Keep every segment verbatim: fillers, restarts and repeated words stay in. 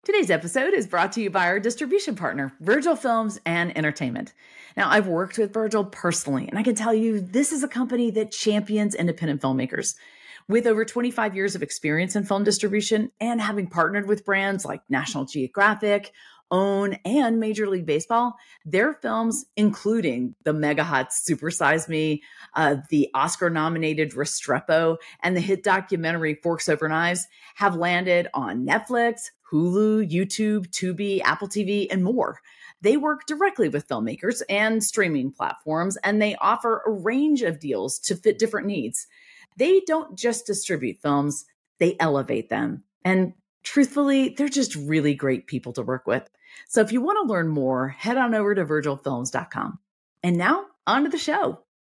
Today's episode is brought to you by our distribution partner, Virgil Films and Entertainment. Now, I've worked with Virgil personally, and I can tell you this is a company that champions independent filmmakers. With over twenty-five years of experience in film distribution and having partnered with brands like National Geographic, OWN, and Major League Baseball, their films, including the mega hot Super Size Me, uh, the Oscar-nominated Restrepo, and the hit documentary Forks Over Knives, have landed on Netflix, Hulu, YouTube, Tubi, Apple T V, and more. They work directly with filmmakers and streaming platforms, and they offer a range of deals to fit different needs. They don't just distribute films, they elevate them. And truthfully, they're just really great people to work with. So if you want to learn more, head on over to virgil films dot com. And now, on to the show.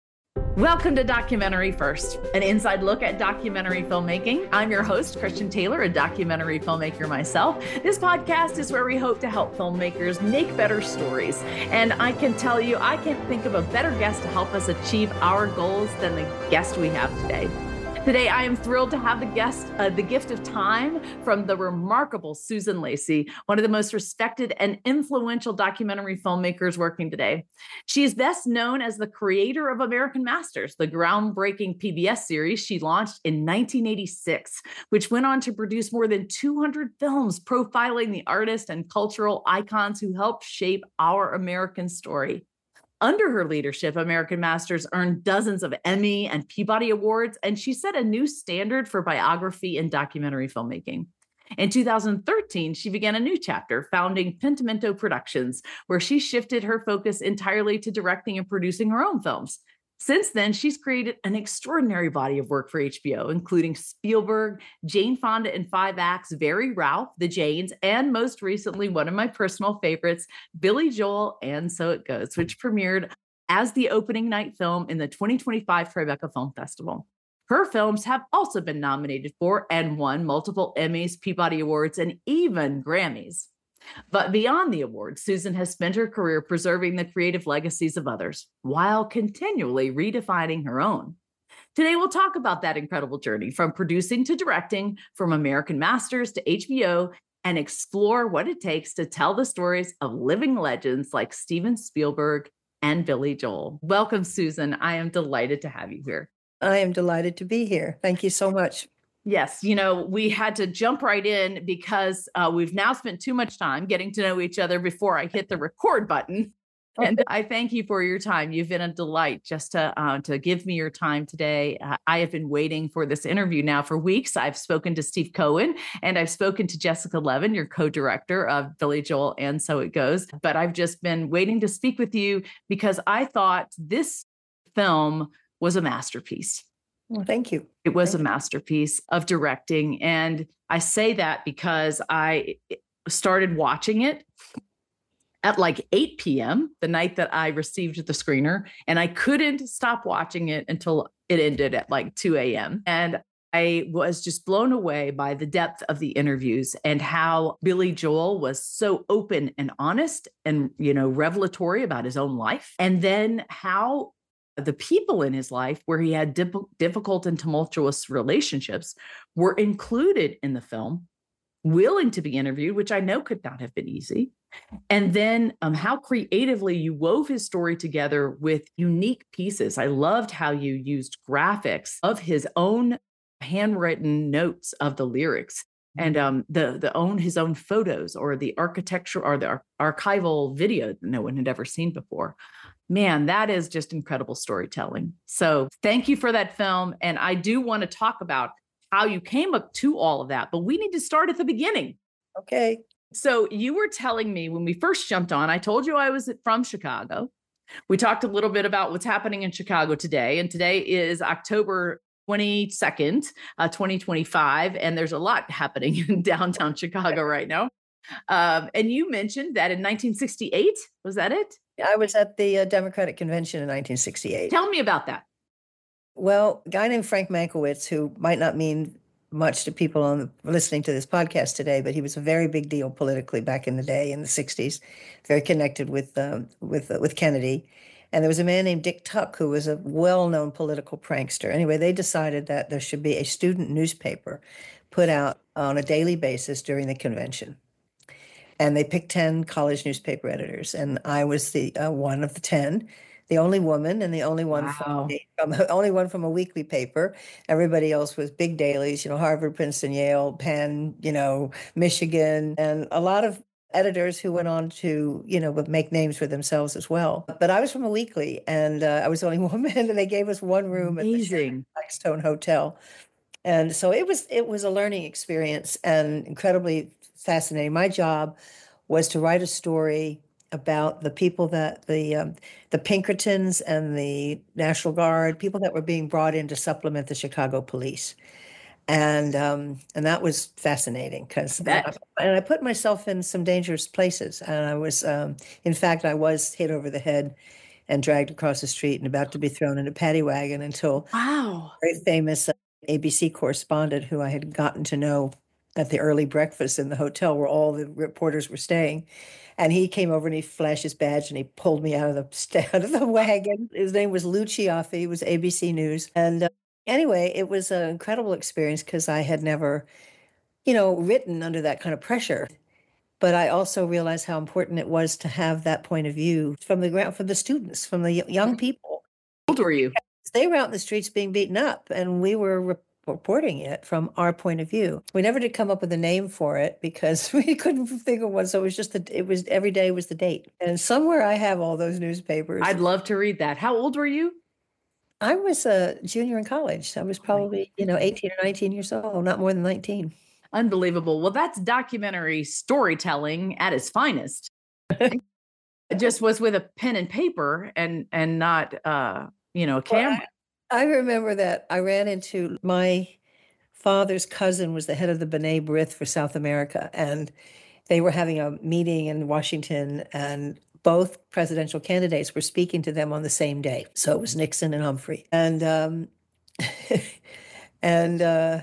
Welcome to Documentary First, an inside look at documentary filmmaking. I'm your host, Christian Taylor, a documentary filmmaker myself. This podcast is where we hope to help filmmakers make better stories. And I can tell you, I can't think of a better guest to help us achieve our goals than the guest we have today. Today, I am thrilled to have the guest, uh, the gift of time from the remarkable Susan Lacy, one of the most respected and influential documentary filmmakers working today. She is best known as the creator of American Masters, the groundbreaking P B S series she launched in nineteen eighty-six, which went on to produce more than two hundred films profiling the artists and cultural icons who helped shape our American story. Under her leadership, American Masters earned dozens of Emmy and Peabody Awards, and she set a new standard for biography and documentary filmmaking. In two thousand thirteen, she began a new chapter, founding Pentimento Productions, where she shifted her focus entirely to directing and producing her own films. Since then, she's created an extraordinary body of work for H B O, including Spielberg, Jane Fonda in Five Acts, Very Ralph, The Janes, and most recently, one of my personal favorites, Billy Joel, and So It Goes, which premiered as the opening night film in the twenty twenty-five Tribeca Film Festival. Her films have also been nominated for and won multiple Emmys, Peabody Awards, and even Grammys. But beyond the awards, Susan has spent her career preserving the creative legacies of others while continually redefining her own. Today, we'll talk about that incredible journey from producing to directing, from American Masters to H B O, and explore what it takes to tell the stories of living legends like Steven Spielberg and Billy Joel. Welcome, Susan. I am delighted to have you here. I am delighted to be here. Thank you so much. Yes, you know, we had to jump right in because uh, we've now spent too much time getting to know each other before I hit the record button. And I thank you for your time. You've been a delight just to uh, to give me your time today. Uh, I have been waiting for this interview now for weeks. I've spoken to Steve Cohen and I've spoken to Jessica Levin, your co-director of Billy Joel and So It Goes. But I've just been waiting to speak with you because I thought this film was a masterpiece. Well, thank you. It was thank a masterpiece of directing. And I say that because I started watching it at like eight p.m. the night that I received the screener, and I couldn't stop watching it until it ended at like two a.m. And I was just blown away by the depth of the interviews and how Billy Joel was so open and honest and, you know, revelatory about his own life. And then how the people in his life where he had dip- difficult and tumultuous relationships were included in the film, willing to be interviewed, which I know could not have been easy. And then um, how creatively you wove his story together with unique pieces. I loved how you used graphics of his own handwritten notes of the lyrics and um, the the own his own photos or the architecture or the ar- archival video that no one had ever seen before. Man, that is just incredible storytelling. So thank you for that film. And I do want to talk about how you came up to all of that, but we need to start at the beginning. Okay. So you were telling me when we first jumped on, I told you I was from Chicago. We talked a little bit about what's happening in Chicago today. And today is October twenty-second, uh, twenty twenty-five. And there's a lot happening in downtown Chicago right now. Um, and you mentioned that in nineteen sixty-eight, was that it? I was at the uh, Democratic Convention in nineteen sixty-eight. Tell me about that. Well, a guy named Frank Mankiewicz, who might not mean much to people on listening to this podcast today, but he was a very big deal politically back in the day in the sixties, very connected with um, with uh, with Kennedy. And there was a man named Dick Tuck who was a well-known political prankster. Anyway, they decided that there should be a student newspaper put out on a daily basis during the convention. And they picked ten college newspaper editors, and I was the uh, one of the ten, the only woman and the only one from, Wow. a, from only one from a weekly paper. Everybody else was big dailies, you know, Harvard, Princeton, Yale, Penn, you know, Michigan, and a lot of editors who went on to, you know, would make names for themselves as well. But I was from a weekly, and uh, I was the only woman, and they gave us one room at the Sheraton Amazing. Blackstone Hotel. And so it was it was a learning experience and incredibly fascinating. My job was to write a story about the people that the um, the Pinkertons and the National Guard, people that were being brought in to supplement the Chicago police. And um, and that was fascinating because and I, Bet. and I put myself in some dangerous places. And I was, um, in fact, I was hit over the head and dragged across the street and about to be thrown in a paddy wagon until Wow. very famous uh, A B C correspondent who I had gotten to know at the early breakfast in the hotel where all the reporters were staying. And he came over and he flashed his badge and he pulled me out of the out of the wagon. His name was Lou Ciaffi. He was A B C News. And uh, anyway, it was an incredible experience because I had never, you know, written under that kind of pressure. But I also realized how important it was to have that point of view from the ground, from the students, from the young people. How old were you? They were out in the streets being beaten up, and we were re- reporting it from our point of view. We never did come up with a name for it because we couldn't think of one. So it was just that it was every day was the date. And somewhere I have all those newspapers. I'd love to read that. How old were you? I was a junior in college. I was Oh my probably, you know, goodness. eighteen or nineteen years old, not more than nineteen. Unbelievable. Well, that's documentary storytelling at its finest. It just was with a pen and paper and and not uh, you know, a Well, I, camera. I remember that I ran into my father's cousin was the head of the B'nai B'rith for South America, and they were having a meeting in Washington, and both presidential candidates were speaking to them on the same day. So it was Nixon and Humphrey, and um, and uh,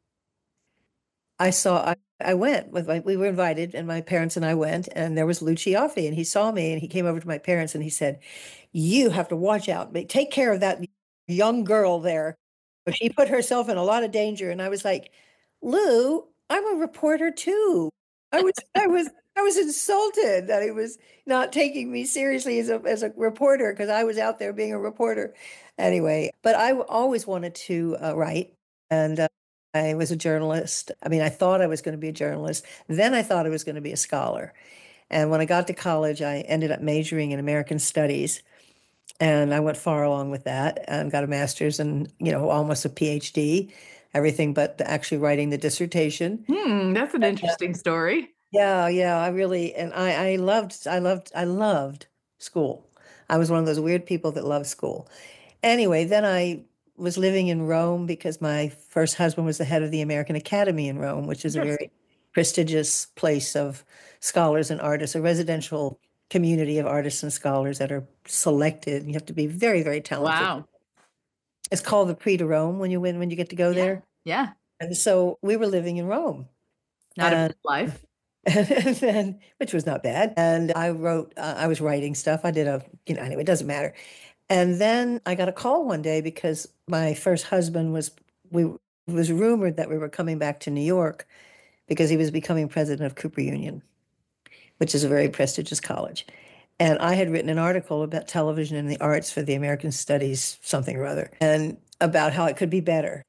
I saw. I, I went with my. We were invited, and my parents and I went, and there was Lou Ciaffi, and he saw me, and he came over to my parents, and he said, "You have to watch out. Take care of that young girl there. But she put herself in a lot of danger." And I was like, "Lou, I'm a reporter too." I was, I was, I was insulted that he was not taking me seriously as a as a reporter because I was out there being a reporter. Anyway, but I w- always wanted to uh, write, and uh, I was a journalist. I mean, I thought I was going to be a journalist. Then I thought I was going to be a scholar. And when I got to college, I ended up majoring in American Studies. And I went far along with that and got a master's and, you know, almost a PhD, everything but actually writing the dissertation. Hmm, that's an interesting story. Yeah, yeah, I really, and I, I loved, I loved, I loved school. I was one of those weird people that loved school. Anyway, then I was living in Rome because my first husband was the head of the American Academy in Rome, which is a Interesting. very prestigious place of scholars and artists, a residential community of artists and scholars that are selected. You have to be very, very talented. Wow. It's called the Prix de Rome when you win, when you get to go Yeah. there. Yeah. And so we were living in Rome, Not a and, bad life. and then, which was not bad. And I wrote, uh, I was writing stuff. I did a, you know, anyway, it doesn't matter. And then I got a call one day because my first husband was, we, it was rumored that we were coming back to New York because he was becoming president of Cooper Union, which is a very prestigious college. And I had written an article about television and the arts for the American Studies something or other, and about how it could be better.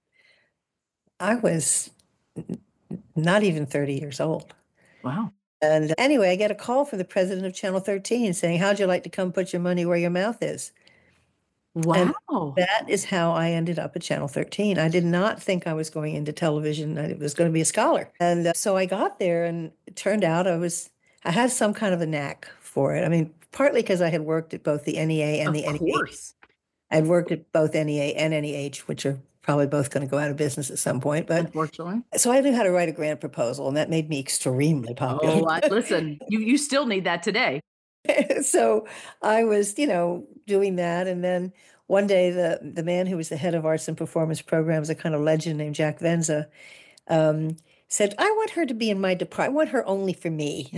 I was not even thirty years old. Wow. And anyway, I get a call from the president of Channel thirteen saying, "How'd you like to come put your money where your mouth is?" And Wow. that is how I ended up at Channel thirteen. I did not think I was going into television. I was going to be a scholar. And uh, so I got there, and it turned out I was, I had some kind of a knack for it. I mean, partly because I had worked at both the N E A and Of the N E H. course. I'd worked at both N E A and N E H, which are probably both going to go out of business at some point. But Unfortunately. so I knew how to write a grant proposal, and that made me extremely popular. Oh, I, listen, you you still need that today. So I was, you know, doing that. And then one day, the the man who was the head of arts and performance programs, a kind of legend named Jack Venza, um, said, "I want her to be in my department. I want her only for me."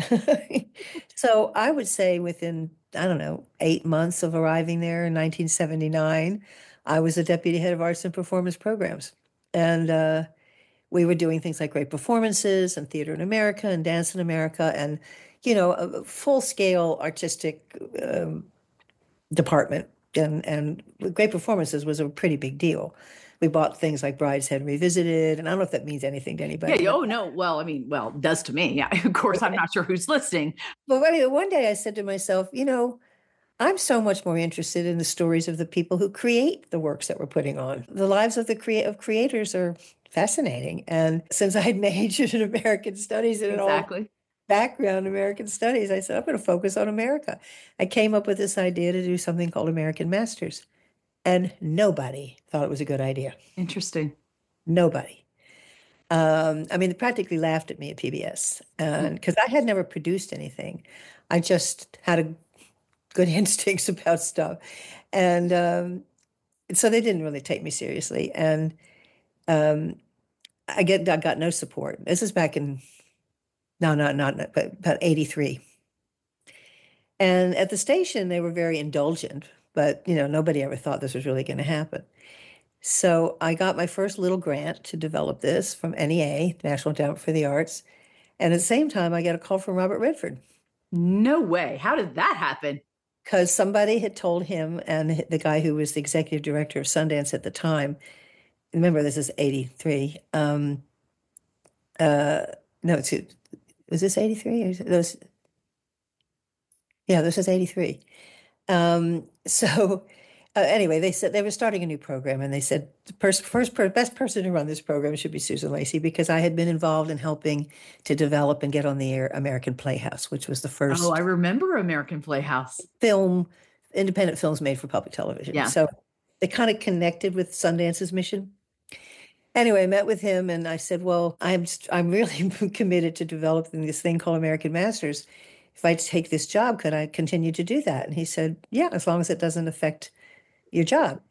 So I would say within, I don't know, eight months of arriving there in nineteen seventy-nine, I was the deputy head of arts and performance programs. And uh, we were doing things like great performances and theater in America and dance in America. And, you know, a full-scale artistic um, department, and and with great performances was a pretty big deal. We bought things like Brideshead Revisited, and I don't know if that means anything to anybody, Yeah. but Oh, no. Well, I mean, well, it does to me. Yeah. Of course, I'm not sure who's listening. but anyway, one day I said to myself, you know, I'm so much more interested in the stories of the people who create the works that we're putting on. The lives of the crea- of creators are fascinating. And since I had majored in American studies and an old Exactly. background in American studies, I said, I'm going to focus on America. I came up with this idea to do something called American Masters. And nobody thought it was a good idea. Interesting. Nobody. Um, I mean, they practically laughed at me at P B S, and because I had never produced anything, I just had a good instincts about stuff, and um, so they didn't really take me seriously. And um, I get I got no support. This is back in no, not not but about eighty-three. And at the station, they were very indulgent, but you know, nobody ever thought this was really going to happen. So I got my first little grant to develop this from N E A, National Endowment for the Arts. And at the same time, I got a call from Robert Redford No way. How did that happen? because somebody had told him, and the guy who was the executive director of Sundance at the time, remember this is eighty-three. Um, uh, no, it's, was this eighty-three? Or those, yeah, this is eighty-three. Um, so uh, anyway, they said they were starting a new program, and they said the pers- first per- best person to run this program should be Susan Lacey because I had been involved in helping to develop and get on the air American Playhouse, which was the Oh, I first remember American Playhouse. film, independent films made for public television. Yeah. So they kind of connected with Sundance's mission. Anyway, I met with him and I said, well, I'm I'm really committed to developing this thing called American Masters. If I take this job, could I continue to do that? And he said, yeah, as long as it doesn't affect your job.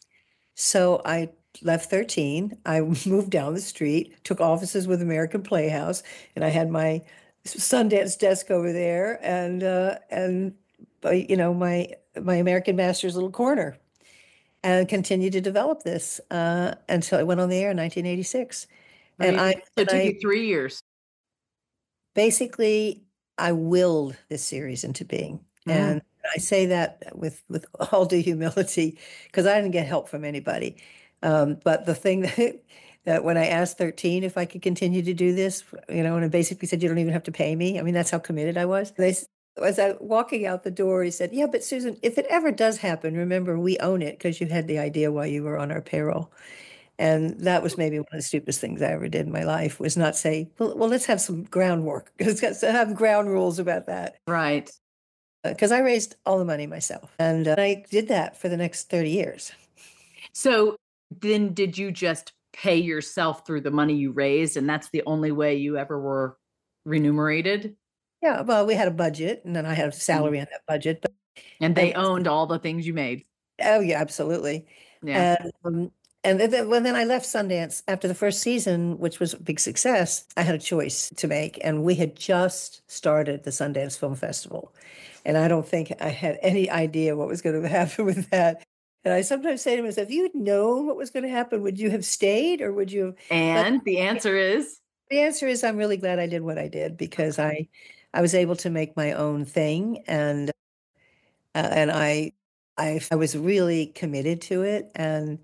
So I left thirteen. I moved down the street, took offices with American Playhouse, and I had my Sundance desk over there and uh, and uh, you know my my American Masters little corner, and continued to develop this uh, until it went on the air in nineteen eighty-six. And I Amazing. So and it took I you three years. basically I willed this series into being. Mm. And I say that with with all due humility because I didn't get help from anybody. Um, but the thing that that when I asked thirteen if I could continue to do this, you know, and it basically said you don't even have to pay me. I mean, that's how committed I was. They s- as I walking out the door, he said, "Yeah, but Susan, if it ever does happen, remember we own it because you had the idea while you were on our payroll." And that was maybe one of the stupidest things I ever did in my life was not say, well, well let's have some groundwork. Let's got to have ground rules about that. Right. Because I raised all the money myself. And uh, I did that for the next thirty years. So then did you just pay yourself through the money you raised, and that's the only way you ever were remunerated? Yeah, well, we had a budget and then I had a salary on that budget. But And they and, owned all the things you made. oh, yeah, absolutely. Yeah. And um, and then, when then I left Sundance after the first season, which was a big success, I had a choice to make. And we had just started the Sundance Film Festival. And I don't think I had any idea what was going to happen with that. And I sometimes say to myself, if you had known what was going to happen, would you have stayed or would you have? But And the answer is the answer is I'm really glad I did what I did because I I was able to make my own thing and uh, and I I I was really committed to it and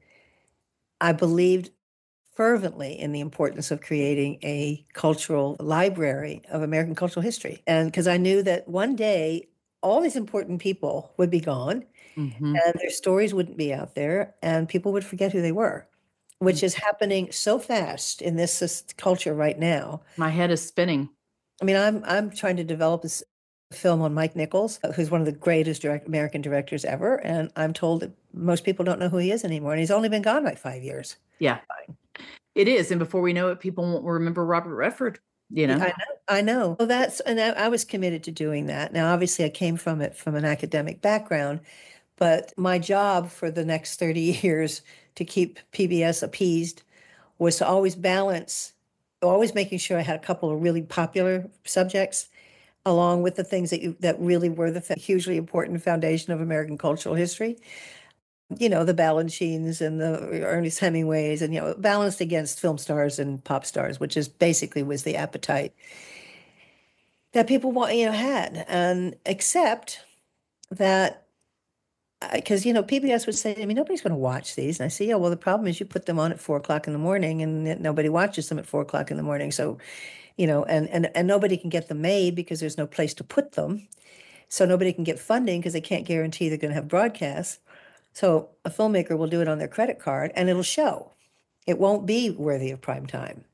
I believed fervently in the importance of creating a cultural library of American cultural history. And because I knew that one day all these important people would be gone Mhm. and their stories wouldn't be out there and people would forget who they were, which is happening so fast in this, this culture right now. My head is spinning. I mean, I'm I'm trying to develop this film on Mike Nichols, who's one of the greatest direct American directors ever, and I'm told that most people don't know who he is anymore, and he's only been gone like five years. Yeah, it is. And before we know it, people won't remember Robert Redford, you know? I know, I know. So that's, and I, I was committed to doing that. Now, obviously, I came from it from an academic background, but my job for the next thirty years to keep P B S appeased was to always balance, always making sure I had a couple of really popular subjects along with the things that you, that really were the fa- hugely important foundation of American cultural history. You know, the Balanchines and the Ernest Hemingways, and you know, balanced against film stars and pop stars, which is basically was the appetite. that people want, you know, had. And except that, because, you know, P B S would say to me, nobody's going to watch these. And I say, yeah, well, the problem is you put them on at four o'clock in the morning and nobody watches them at four o'clock in the morning. So, you know, and, and, and nobody can get them made because there's no place to put them. So nobody can get funding because they can't guarantee they're going to have broadcasts. So a filmmaker will do it on their credit card and it'll show. It won't be worthy of prime time.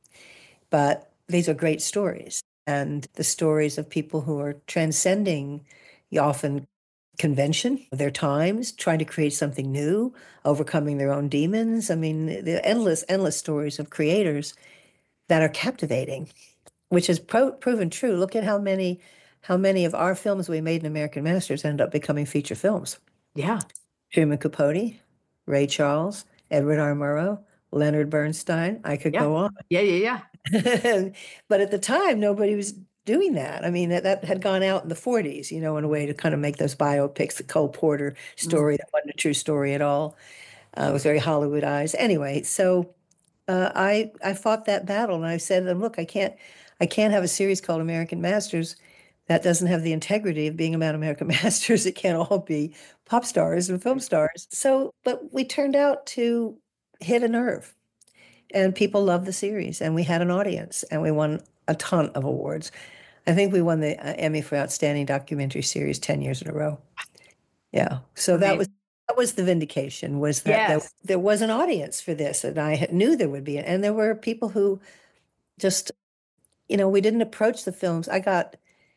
But these are great stories. And the stories of people who are transcending often convention, their times, trying to create something new, overcoming their own demons. I mean, the endless, endless stories of creators that are captivating, which has pro- proven true. Look at how many, how many of our films we made in American Masters end up becoming feature films. Yeah. Truman Capote, Ray Charles, Edward R. Murrow, Leonard Bernstein. I could Yeah. go on. Yeah. Yeah. Yeah. But at the time, nobody was doing that. I mean, that, that had gone out in the forties, you know, in a way to kind of make those biopics. The Cole Porter story, that wasn't a true story at all. Uh, it was very Hollywoodized. Anyway, so uh, I I fought that battle, and I said to them, look, I can't I can't have a series called American Masters that doesn't have the integrity of being about American Masters. It can't all be pop stars and film stars. So, but we turned out to hit a nerve. And people loved the series, and we had an audience, and we won a ton of awards. I think we won the uh, Emmy for Outstanding Documentary Series ten years in a row. Yeah. So that was Amazing. that was the vindication, was that there, Yes. there was an audience for this, and I had- knew there would be. And there were people who just, you know, we didn't approach the films. I got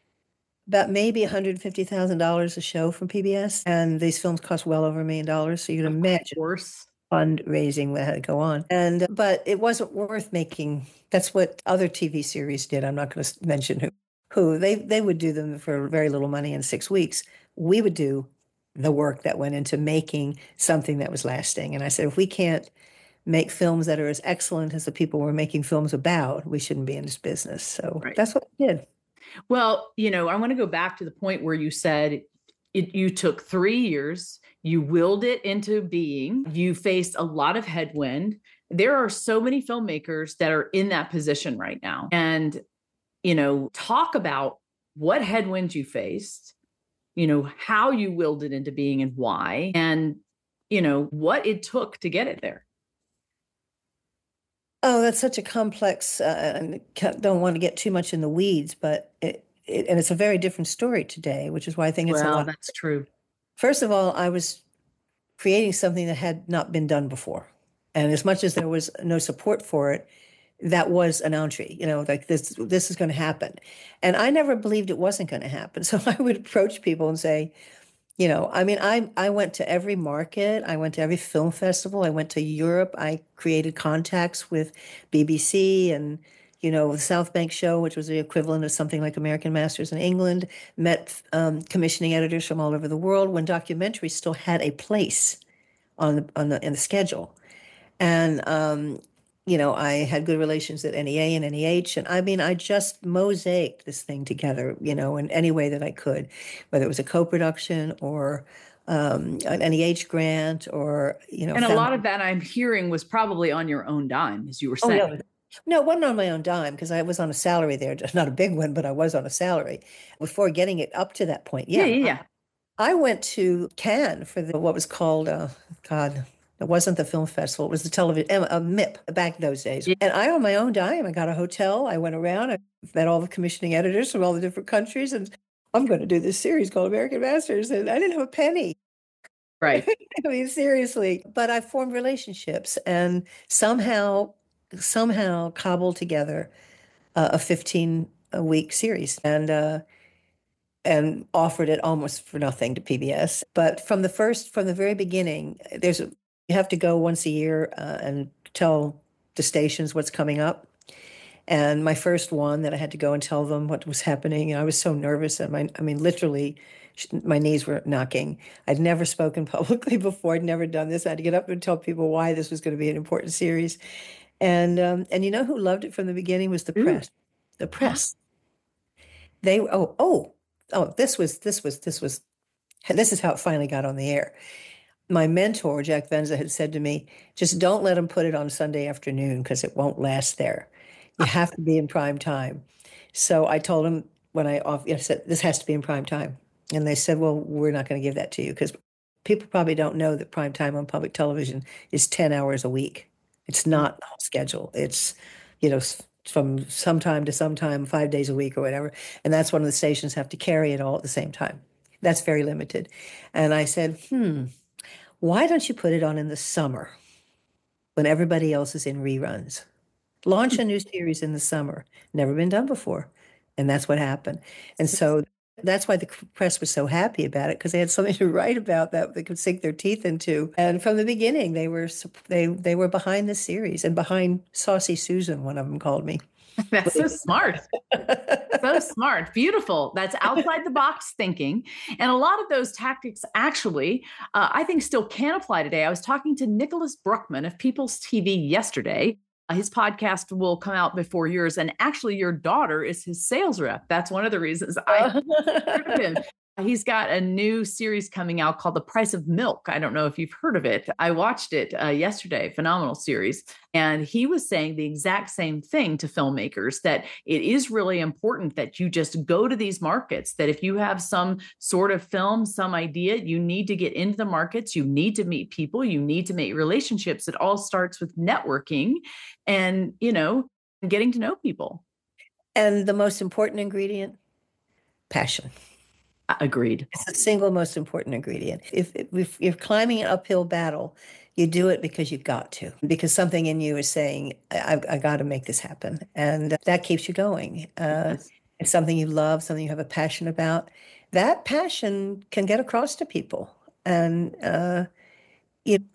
about maybe one hundred fifty thousand dollars a show from P B S, and these films cost well over a million dollars. So you can Of imagine course. fundraising that had to go on. And but it wasn't worth making. That's what other T V series did. I'm not going to mention who. Who they they would do them for very little money in six weeks. We would do the work that went into making something that was lasting. And I said, if we can't make films that are as excellent as the people we're making films about, we shouldn't be in this business. So Right. that's what we did. Well, you know, I want to go back to the point where you said it, you took three years, you willed it into being, you faced a lot of headwind. There are so many filmmakers that are in that position right now. And, you know, talk about what headwinds you faced, you know, how you willed it into being and why, and, you know, what it took to get it there. Oh, that's such a complex, uh, and ca- don't want to get too much in the weeds, but it, it, and it's a very different story today, which is why I think it's a Well, lot. that's true. First of all, I was creating something that had not been done before. And as much as there was no support for it, that was an entree, you know, like this, this is going to happen. And I never believed it wasn't going to happen. So I would approach people and say, you know, I mean, I I went to every market, I went to every film festival, I went to Europe, I created contacts with B B C and, you know, the South Bank Show, which was the equivalent of something like American Masters in England, met um, commissioning editors from all over the world when documentaries still had a place on the on the in the schedule. And um, you know, I had good relations at N E A and N E H, and I mean, I just mosaicked this thing together, you know, in any way that I could, whether it was a co-production or um, an N E H grant, or you know, And a found. lot of that I'm hearing was probably on your own dime, as you were Oh saying. no, no, it wasn't on my own dime because I was on a salary there, just not a big one, but I was on a salary before getting it up to that point. Yeah, Yeah, yeah, yeah. I went to Cannes for the, what was called, uh, God, it wasn't the film festival. It was the television, a M I P back in those days. Yeah. And I, on my own dime, I got a hotel. I went around. I met all the commissioning editors from all the different countries, and I'm going to do this series called American Masters. And I didn't have a penny. Right. I mean, seriously. But I formed relationships and somehow, somehow cobbled together uh, a fifteen week series. And uh, and offered it almost for nothing to P B S. But from the first, from the very beginning, there's a, you have to go once a year uh, and tell the stations what's coming up. And my first one that I had to go and tell them what was happening, and I was so nervous. And my, I mean, literally, my knees were knocking. I'd never spoken publicly before. I'd never done this. I had to get up and tell people why this was going to be an important series. And um, and you know who loved it from the beginning was the Ooh. press. The press. They oh oh oh this was this was this was this is how it finally got on the air. My mentor, Jack Venza, had said to me, just don't let him put it on Sunday afternoon because it won't last there. You have to be in prime time. So I told him, when I off, you know, said, this has to be in prime time. And they said, well, we're not going to give that to you because people probably don't know that prime time on public television is ten hours a week. It's not the whole schedule. It's, you know, from sometime to sometime, five days a week or whatever. And that's one of the stations have to carry it all at the same time. That's very limited. And I said, hmm, why don't you put it on in the summer when everybody else is in reruns? Launch a new series in the summer. Never been done before. And that's what happened. And so that's why the press was so happy about it, because they had something to write about that they could sink their teeth into. And from the beginning, they were they they were behind the series and behind Saucy Susan, one of them called me. That's so smart. So smart. Beautiful. That's outside the box thinking. And a lot of those tactics actually, uh, I think still can apply today. I was talking to Nicholas Bruckman of People's T V yesterday. Uh, his podcast will come out before yours. And actually, your daughter is his sales rep. That's one of the reasons I heard of him. He's got a new series coming out called The Price of Milk. I don't know if you've heard of it. I watched it uh, yesterday, phenomenal series. And he was saying the exact same thing to filmmakers, that it is really important that you just go to these markets, that if you have some sort of film, some idea, you need to get into the markets, you need to meet people, you need to make relationships. It all starts with networking and, you know, getting to know people. And the most important ingredient, passion. Agreed. It's the single most important ingredient. If, if you're climbing an uphill battle, you do it because you've got to, because something in you is saying, I've, I got to make this happen. And that keeps you going. Uh, Yes. It's something you love, something you have a passion about. That passion can get across to people. And uh, it,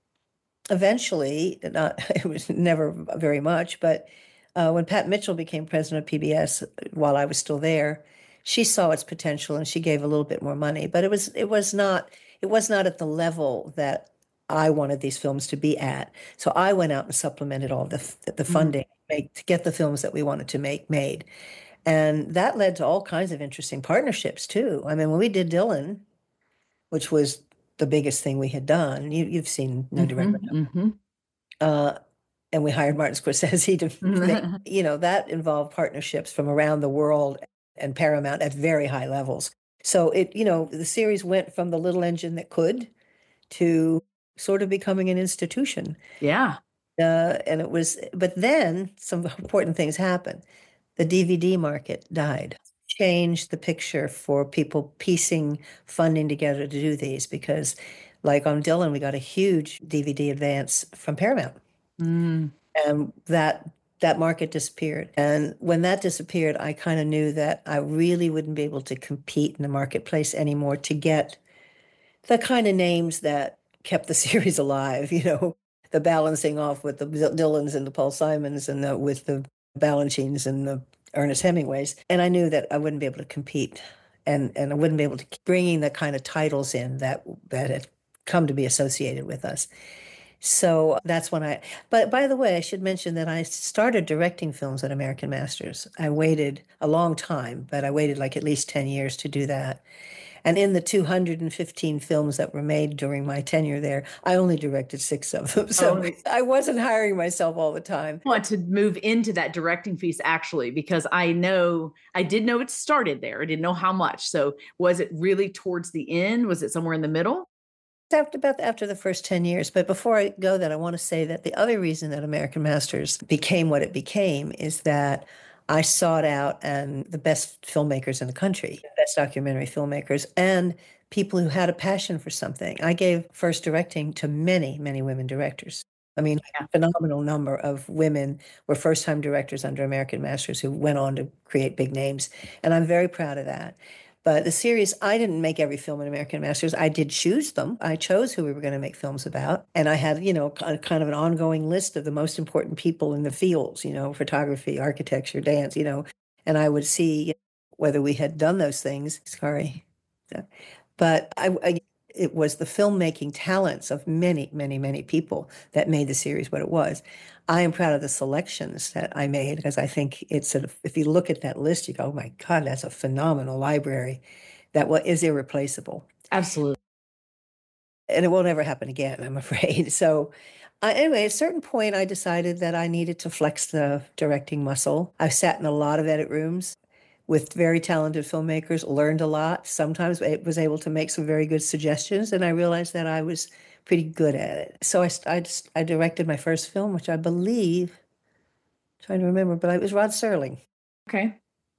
eventually, not, it was never very much, but uh, when Pat Mitchell became president of P B S while I was still there, she saw its potential and she gave a little bit more money, but it was it was not it was not at the level that I wanted these films to be at. So I went out and supplemented all the the funding mm. make, to get the films that we wanted to make made, and that led to all kinds of interesting partnerships too. I mean, when we did Dylan, which was the biggest thing we had done, you, you've seen No Director, mm-hmm, mm-hmm. Uh, and we hired Martin Scorsese to make, you know, that involved partnerships from around the world and Paramount at very high levels. So it, you know, the series went from the little engine that could to sort of becoming an institution. Yeah. Uh, and it was, but then some important things happened. The D V D market died, changed the picture for people piecing funding together to do these, because like on Dylan, we got a huge D V D advance from Paramount. Mm. And that that market disappeared. And when that disappeared, I kind of knew that I really wouldn't be able to compete in the marketplace anymore to get the kind of names that kept the series alive, you know, the balancing off with the Dylans and the Paul Simons and the, with the Balanchines and the Ernest Hemingways. And I knew that I wouldn't be able to compete, and, and I wouldn't be able to keep bringing the kind of titles in that, that had come to be associated with us. So that's when I, but by the way, I should mention that I started directing films at American Masters. I waited a long time, but I waited like at least ten years to do that. And in the two hundred fifteen films that were made during my tenure there, I only directed six of them. So oh. I wasn't hiring myself all the time. I want to move into that directing piece actually, because I know, I did know it started there. I didn't know how much. So was it really towards the end? Was it somewhere in the middle? After about after the first ten years. But before I go that, I want to say that the other reason that American Masters became what it became is that I sought out and the best filmmakers in the country, best documentary filmmakers, and people who had a passion for something. I gave first directing to many, many women directors. I mean, yeah. a phenomenal number of women were first-time directors under American Masters who went on to create big names. And I'm very proud of that. But the series, I didn't make every film in American Masters. I did choose them. I chose who we were going to make films about. And I had, you know, kind of an ongoing list of the most important people in the fields, you know, photography, architecture, dance, you know, and I would see whether we had done those things. Sorry. But I, I, it was the filmmaking talents of many, many, many people that made the series what it was. I am proud of the selections that I made, because I think it's sort of, if you look at that list, you go, oh my God, that's a phenomenal library that is irreplaceable. Absolutely. And it won't ever happen again, I'm afraid. So uh, anyway, at a certain point, I decided that I needed to flex the directing muscle. I've sat in a lot of edit rooms, with very talented filmmakers, learned a lot. Sometimes I was able to make some very good suggestions, and I realized that I was pretty good at it. So I, I, just, I directed my first film, which I believe, trying to remember, but it was Rod Serling. Okay.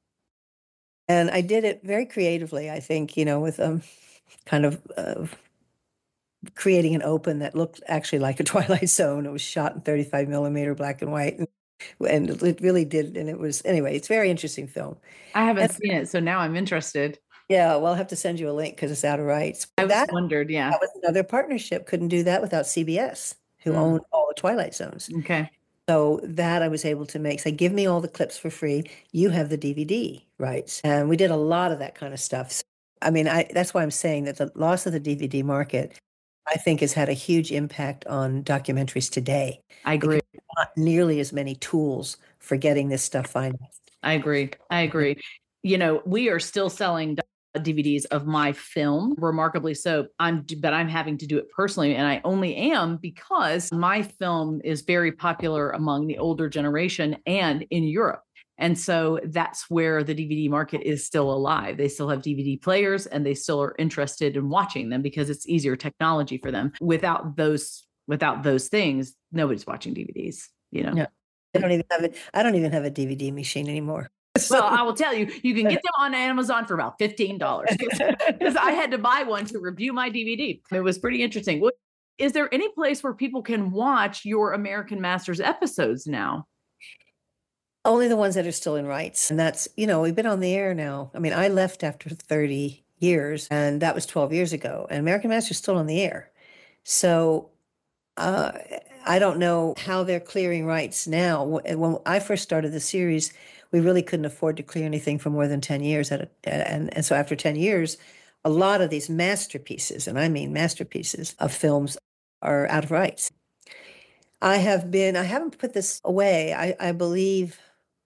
And I did it very creatively, I think, you know, with um, kind of uh, creating an open that looked actually like a Twilight Zone. It was shot in thirty-five millimeter black and white. And, and it really did. And it was, anyway, it's a very interesting film. I haven't And, seen it, so now I'm interested. yeah, well, I'll have to send you a link because it's out of rights. I But was that, wondered, yeah. that was another partnership. Couldn't do that without C B S, who Mm. owned all the Twilight Zones. Okay. So that I was able to make, say, give me all the clips for free. You have the D V D rights. And we did a lot of that kind of stuff. So, I mean, I, that's why I'm saying that the loss of the D V D market, I think, has had a huge impact on documentaries today. I agree. Not nearly as many tools for getting this stuff financed. I agree. I agree. You know, we are still selling D V Ds of my film, remarkably so. I'm, but I'm having to do it personally, and I only am because my film is very popular among the older generation and in Europe. And so that's where the D V D market is still alive. They still have D V D players, and they still are interested in watching them because it's easier technology for them. Without those, without those things, nobody's watching D V Ds. You know. Yeah. I don't even have it. I don't even have a D V D machine anymore. So, well, I will tell you, you can get them on Amazon for about fifteen dollars because I had to buy one to review my D V D. It was pretty interesting. What, is there any place where people can watch your American Masters episodes now? Only the ones that are still in rights. And that's, you know, we've been on the air now. I mean, I left after thirty years, and that was twelve years ago. And American Masters is still on the air. So uh, I don't know how they're clearing rights now. When I first started the series, we really couldn't afford to clear anything for more than ten years. At a, and, and so after ten years, a lot of these masterpieces, and I mean masterpieces of films, are out of rights. I have been, I haven't put this away. I, I believe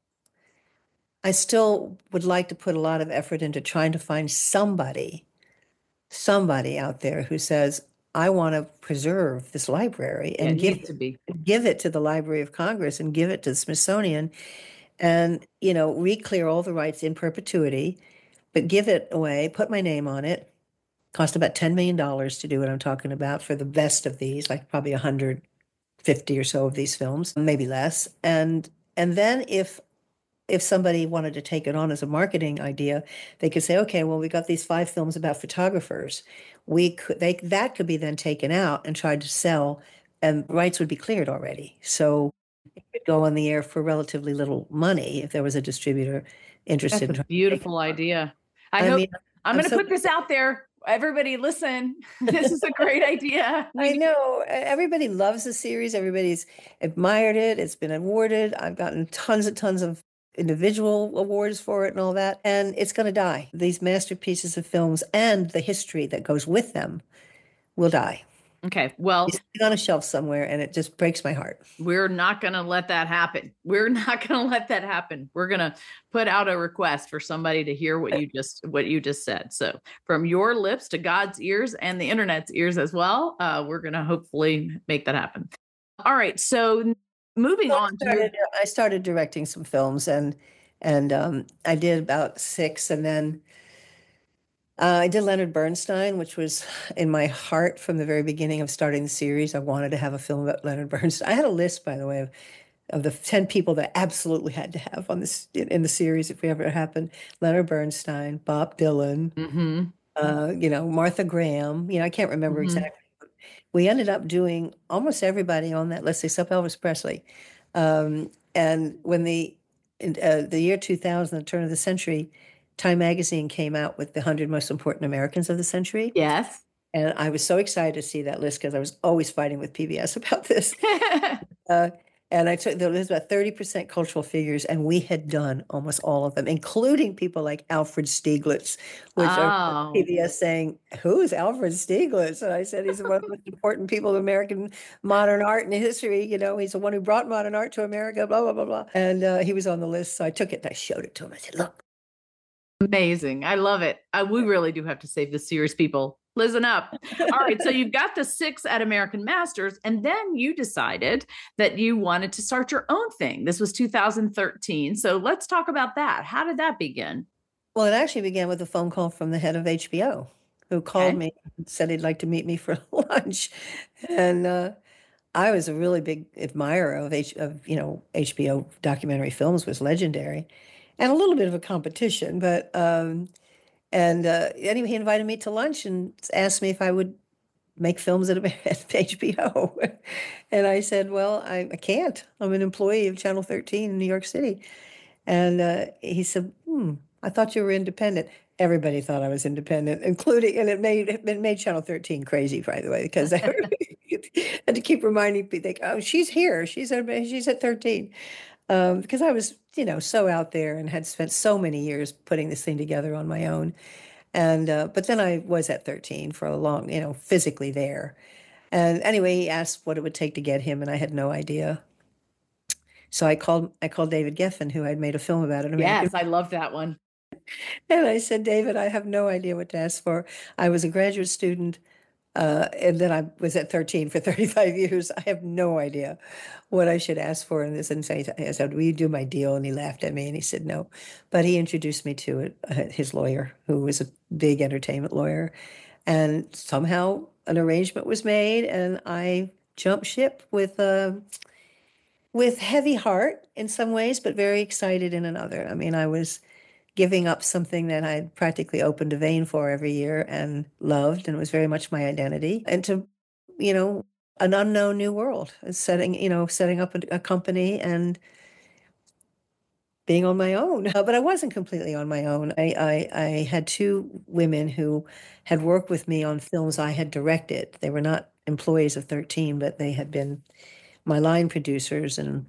I still would like to put a lot of effort into trying to find somebody, somebody out there who says, I want to preserve this library and yeah, give, to be. give it to the Library of Congress and give it to the Smithsonian and, you know, re-clear all the rights in perpetuity, but give it away, put my name on it. Cost about ten million dollars to do what I'm talking about for the best of these, like probably one hundred fifty or so of these films, maybe less. And and then if if somebody wanted to take it on as a marketing idea, they could say, okay, well, we got these five films about photographers. We could they that could be then taken out and tried to sell, and rights would be cleared already. So it could go on the air for relatively little money if there was a distributor interested. That's a in beautiful idea. I, I hope mean, I'm, I'm going to so, put this out there. Everybody listen, this is a great idea. I know everybody loves the series. Everybody's admired it. It's been awarded. I've gotten tons and tons of individual awards for it and all that. And it's going to die. These masterpieces of films and the history that goes with them will die. Okay, well, it's on a shelf somewhere, and it just breaks my heart. We're not going to let that happen. We're not going to let that happen. We're going to put out a request for somebody to hear what you just what you just said. So, from your lips to God's ears and the internet's ears as well, uh, we're going to hopefully make that happen. All right. So, moving so on. I started, to I started directing some films, and and um, I did about six, and then. Uh, I did Leonard Bernstein, which was in my heart from the very beginning of starting the series. I wanted to have a film about Leonard Bernstein. I had a list, by the way, of, of the ten people that I absolutely had to have on this in, in the series if we ever happened. Leonard Bernstein, Bob Dylan, mm-hmm. uh, you know, Martha Graham. You know, I can't remember mm-hmm. exactly. We ended up doing almost everybody on that list except Elvis Presley. Um, and when the in, uh, the year two thousand, the turn of the century, Time Magazine came out with the one hundred most important Americans of the century. Yes. And I was so excited to see that list because I was always fighting with P B S about this. uh, and I took, there was about thirty percent cultural figures, and we had done almost all of them, including people like Alfred Stieglitz, which oh. are P B S saying, who is Alfred Stieglitz? And I said, he's one of the most important people of American modern art and history. You know, he's the one who brought modern art to America, blah, blah, blah, blah. And uh, he was on the list. So I took it and I showed it to him. I said, look. Amazing. I love it. I, we really do have to save the series, people. Listen up. All right. So you've got the six at American Masters, and then you decided that you wanted to start your own thing. This was two thousand thirteen. So let's talk about that. How did that begin? Well, it actually began with a phone call from the head of H B O who called Okay. me and said he'd like to meet me for lunch. And uh, I was a really big admirer of, H- of, you know, H B O documentary films was legendary and a little bit of a competition. But, um, and uh, anyway, he invited me to lunch and asked me if I would make films at, at H B O. And I said, well, I, I can't. I'm an employee of Channel thirteen in New York City. And uh, he said, hmm, I thought you were independent. Everybody thought I was independent, including, and it made it made Channel thirteen crazy, by the way, because I had to keep reminding people, like, oh, she's here. She's at, she's at thirteen. Um, because I was, you know, so out there and had spent so many years putting this thing together on my own. And, uh, but then I was at thirteen for a long, you know, physically there. And anyway, he asked what it would take to get him, and I had no idea. So I called I called David Geffen, who had made a film about it, American. Yes, I love that one. And I said, David, I have no idea what to ask for. I was a graduate student, uh, and then I was at thirteen for thirty-five years. I have no idea what I should ask for in this. And so I said, will you do my deal? And he laughed at me and he said, no. But he introduced me to it, uh, his lawyer, who was a big entertainment lawyer. And somehow an arrangement was made, and I jumped ship with uh, with heavy heart in some ways, but very excited in another. I mean, I was giving up something that I'd practically opened a vein for every year and loved, and it was very much my identity. And to, you know, an unknown new world, setting, you know, setting up a, a company and being on my own. Uh, But I wasn't completely on my own. I, I, I had two women who had worked with me on films I had directed. They were not employees of thirteen, but they had been my line producers, and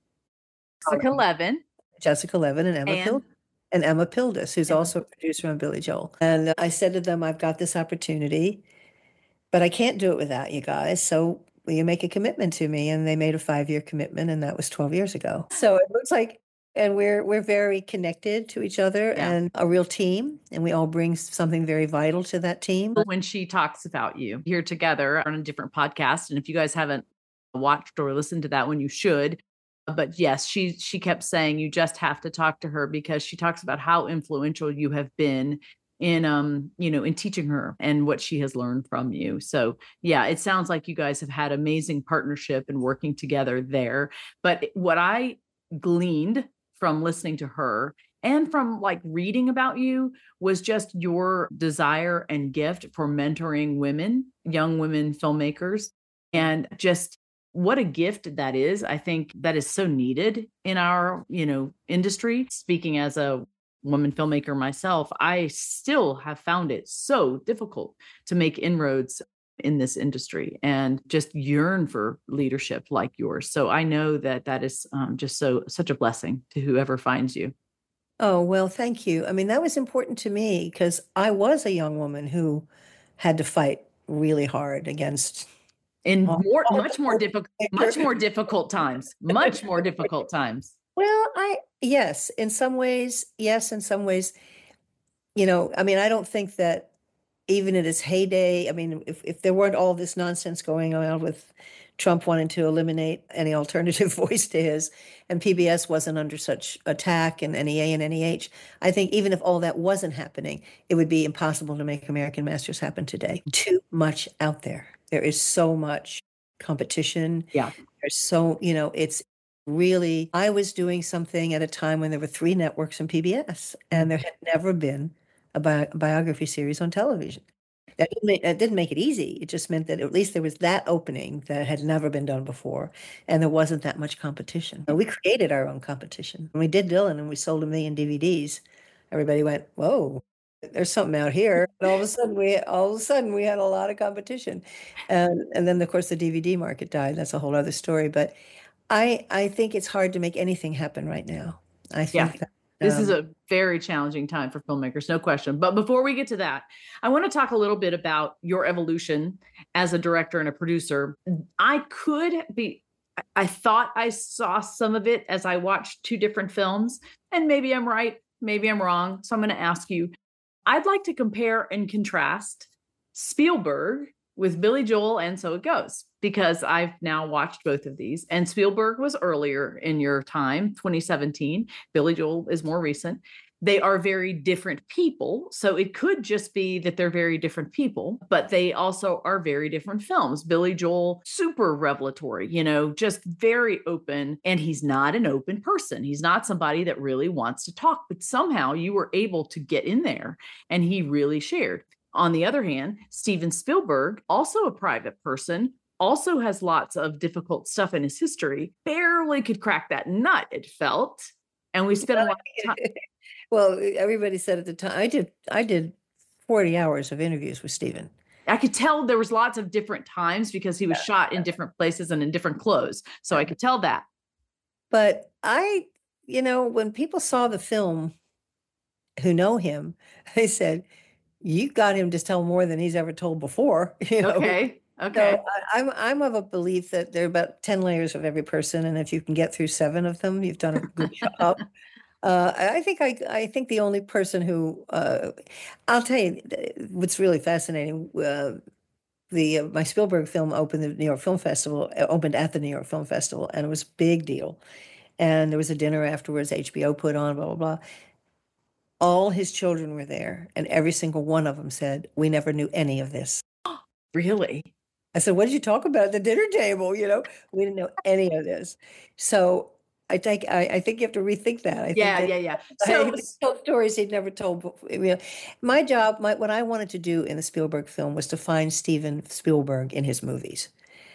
Jessica Levin. Jessica Levin and Emma And Pil and Emma Pildes, who's Emma. also a producer on Billy Joel. And uh, I said to them, I've got this opportunity, but I can't do it without you guys. So will you make a commitment to me? And they made a five-year commitment, and that was twelve years ago. So it looks like, and we're we're very connected to each other Yeah. and a real team, and we all bring something very vital to that team. When she talks about you here together on a different podcast, and if you guys haven't watched or listened to that one, you should. But yes, she she kept saying you just have to talk to her, because she talks about how influential you have been in um you know in teaching her and what she has learned from you. So yeah, it sounds like you guys have had amazing partnership and working together there. But what I gleaned from listening to her and from like reading about you was just your desire and gift for mentoring women, young women filmmakers, and just what a gift that is. I think that is so needed in our, you know, industry. Speaking as a woman filmmaker myself, I still have found it so difficult to make inroads in this industry and just yearn for leadership like yours. So I know that that is um, just so such a blessing to whoever finds you. Oh, well, thank you. I mean, that was important to me because I was a young woman who had to fight really hard against In all, more, all much more difficult, much more difficult times, much more difficult times. Well, I, yes, in some ways, yes, in some ways, you know, I mean, I don't think that even in its heyday, I mean, if, if there weren't all this nonsense going on with Trump wanting to eliminate any alternative voice to his, and P B S wasn't under such attack, and N E A and N E H, I think even if all that wasn't happening, it would be impossible to make American Masters happen today. Too much out there. There is so much competition. Yeah. There's so, you know, it's really, I was doing something at a time when there were three networks and P B S, and there had never been a bi biography series on television. That didn't, make, that didn't make it easy. It just meant that at least there was that opening that had never been done before, and there wasn't that much competition. We created our own competition. When we did Dylan and we sold a million D V Ds, everybody went, whoa, there's something out here. And all of a sudden we all of a sudden we had a lot of competition. And and then of course the D V D market died. That's a whole other story. But I I think it's hard to make anything happen right now. I think Yeah. that This is um, a very challenging time for filmmakers, no question. But before we get to that, I want to talk a little bit about your evolution as a director and a producer. I could be, I- I thought I saw some of it as I watched two different films, and maybe I'm right, maybe I'm wrong. So I'm going to ask you, I'd like to compare and contrast Spielberg with Billy Joel and So It Goes, because I've now watched both of these. And Spielberg was earlier in your time, twenty seventeen. Billy Joel is more recent. They are very different people. So it could just be that they're very different people, but they also are very different films. Billy Joel, super revelatory, you know, just very open. And he's not an open person. He's not somebody that really wants to talk, but somehow you were able to get in there and he really shared. On the other hand, Steven Spielberg, also a private person, also has lots of difficult stuff in his history, barely could crack that nut, it felt. And we spent a lot of time. Well, everybody said at the time, I did, I did forty hours of interviews with Steven. I could tell there was lots of different times because he was yeah. shot in different places and in different clothes. So I could tell that. But I, you know, when people saw the film who know him, they said, you got him to tell more than he's ever told before. You know? Okay. Okay. So I, I'm I'm of a belief that there are about ten layers of every person, and if you can get through seven of them, you've done a good job. Uh, I think I I think the only person who uh, I'll tell you what's really fascinating. Uh, the uh, my Spielberg film opened the New York Film Festival, opened at the New York Film Festival, and it was a big deal. And there was a dinner afterwards. H B O put on, blah blah blah. All his children were there, and every single one of them said, "We never knew any of this." Really? I said, "What did you talk about at the dinner table?" You know, we didn't know any of this. So I think I, I think you have to rethink that. I yeah, think that, yeah, yeah. So I told stories he'd never told before. You know, my job, my what I wanted to do in the Spielberg film was to find Steven Spielberg in his movies.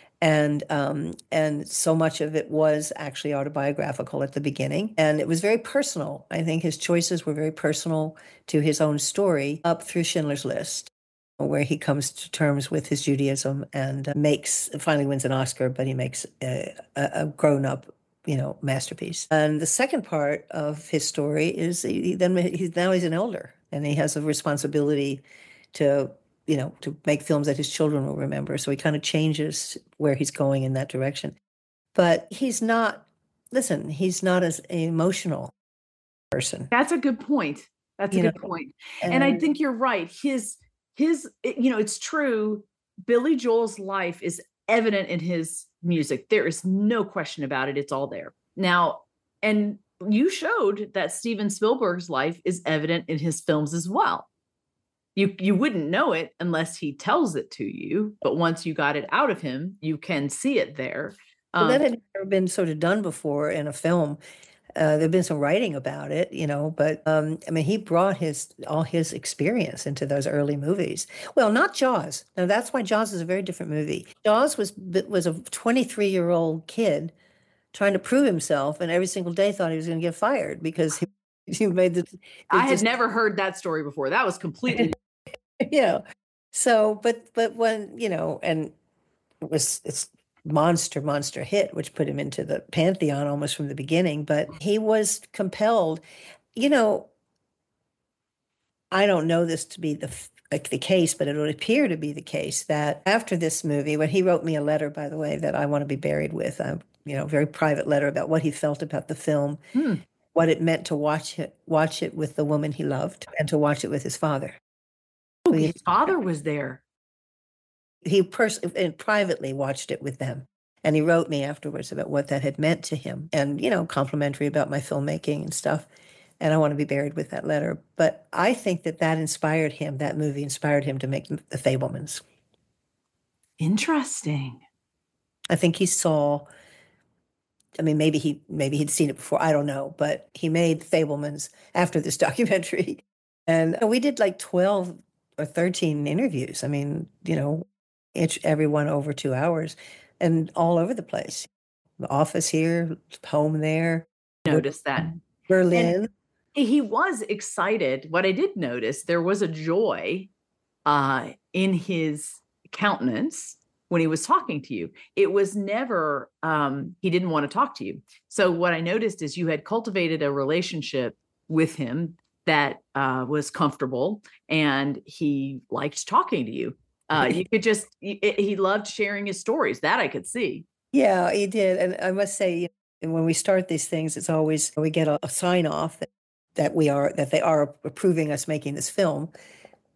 And um, and so much of it was actually autobiographical at the beginning. And it was very personal. I think his choices were very personal to his own story up through Schindler's List, where he comes to terms with his Judaism and uh, makes, finally wins an Oscar, but he makes a, a grown-up, you know, masterpiece. And the second part of his story is he, then he's now he's an elder and he has a responsibility to you know, to make films that his children will remember. So he kind of changes where he's going in that direction. But he's not, listen, he's not as an emotional person. That's a good point. That's you a good know, point. And, and I think you're right. His, his, you know, it's true. Billy Joel's life is evident in his music. There is no question about it. It's all there. Now, and you showed that Steven Spielberg's life is evident in his films as well. You you wouldn't know it unless he tells it to you, but once you got it out of him, you can see it there. Um, well, that had never been sort of done before in a film. Uh, there'd been some writing about it, you know, but um, I mean, he brought his all his experience into those early movies. Well, not Jaws. Now that's why Jaws is a very different movie. Jaws was was a twenty-three-year-old kid trying to prove himself, and every single day thought he was going to get fired because he, he made the. I had just, never heard that story before. That was completely. you know, so, but, but when, you know, and it was, it's monster, monster hit, which put him into the pantheon almost from the beginning, but he was compelled, you know, I don't know this to be the, like the case, but it would appear to be the case that after this movie, when he wrote me a letter, by the way, that I want to be buried with, a, you know, very private letter about what he felt about the film, hmm. what it meant to watch it, watch it with the woman he loved and to watch it with his father. Oh, his father was there. He personally privately watched it with them. And he wrote me afterwards about what that had meant to him and, you know, complimentary about my filmmaking and stuff. And I want to be buried with that letter. But I think that that inspired him, that movie inspired him to make The Fabelmans. Interesting. I think he saw, I mean, maybe he, maybe he'd seen it before, I don't know, but he made Fabelmans after this documentary. And we did like twelve or thirteen interviews. I mean, you know, each, everyone over two hours and all over the place. The office here, home there. Notice that. Berlin. And he was excited. What I did notice, there was a joy uh, in his countenance when he was talking to you. It was never, um, he didn't want to talk to you. So what I noticed is you had cultivated a relationship with him that uh, was comfortable, and he liked talking to you. Uh, you could just, he, he loved sharing his stories. That I could see. Yeah, he did. And I must say, when we start these things, it's always, we get a, a sign off that, that we are, that they are approving us making this film.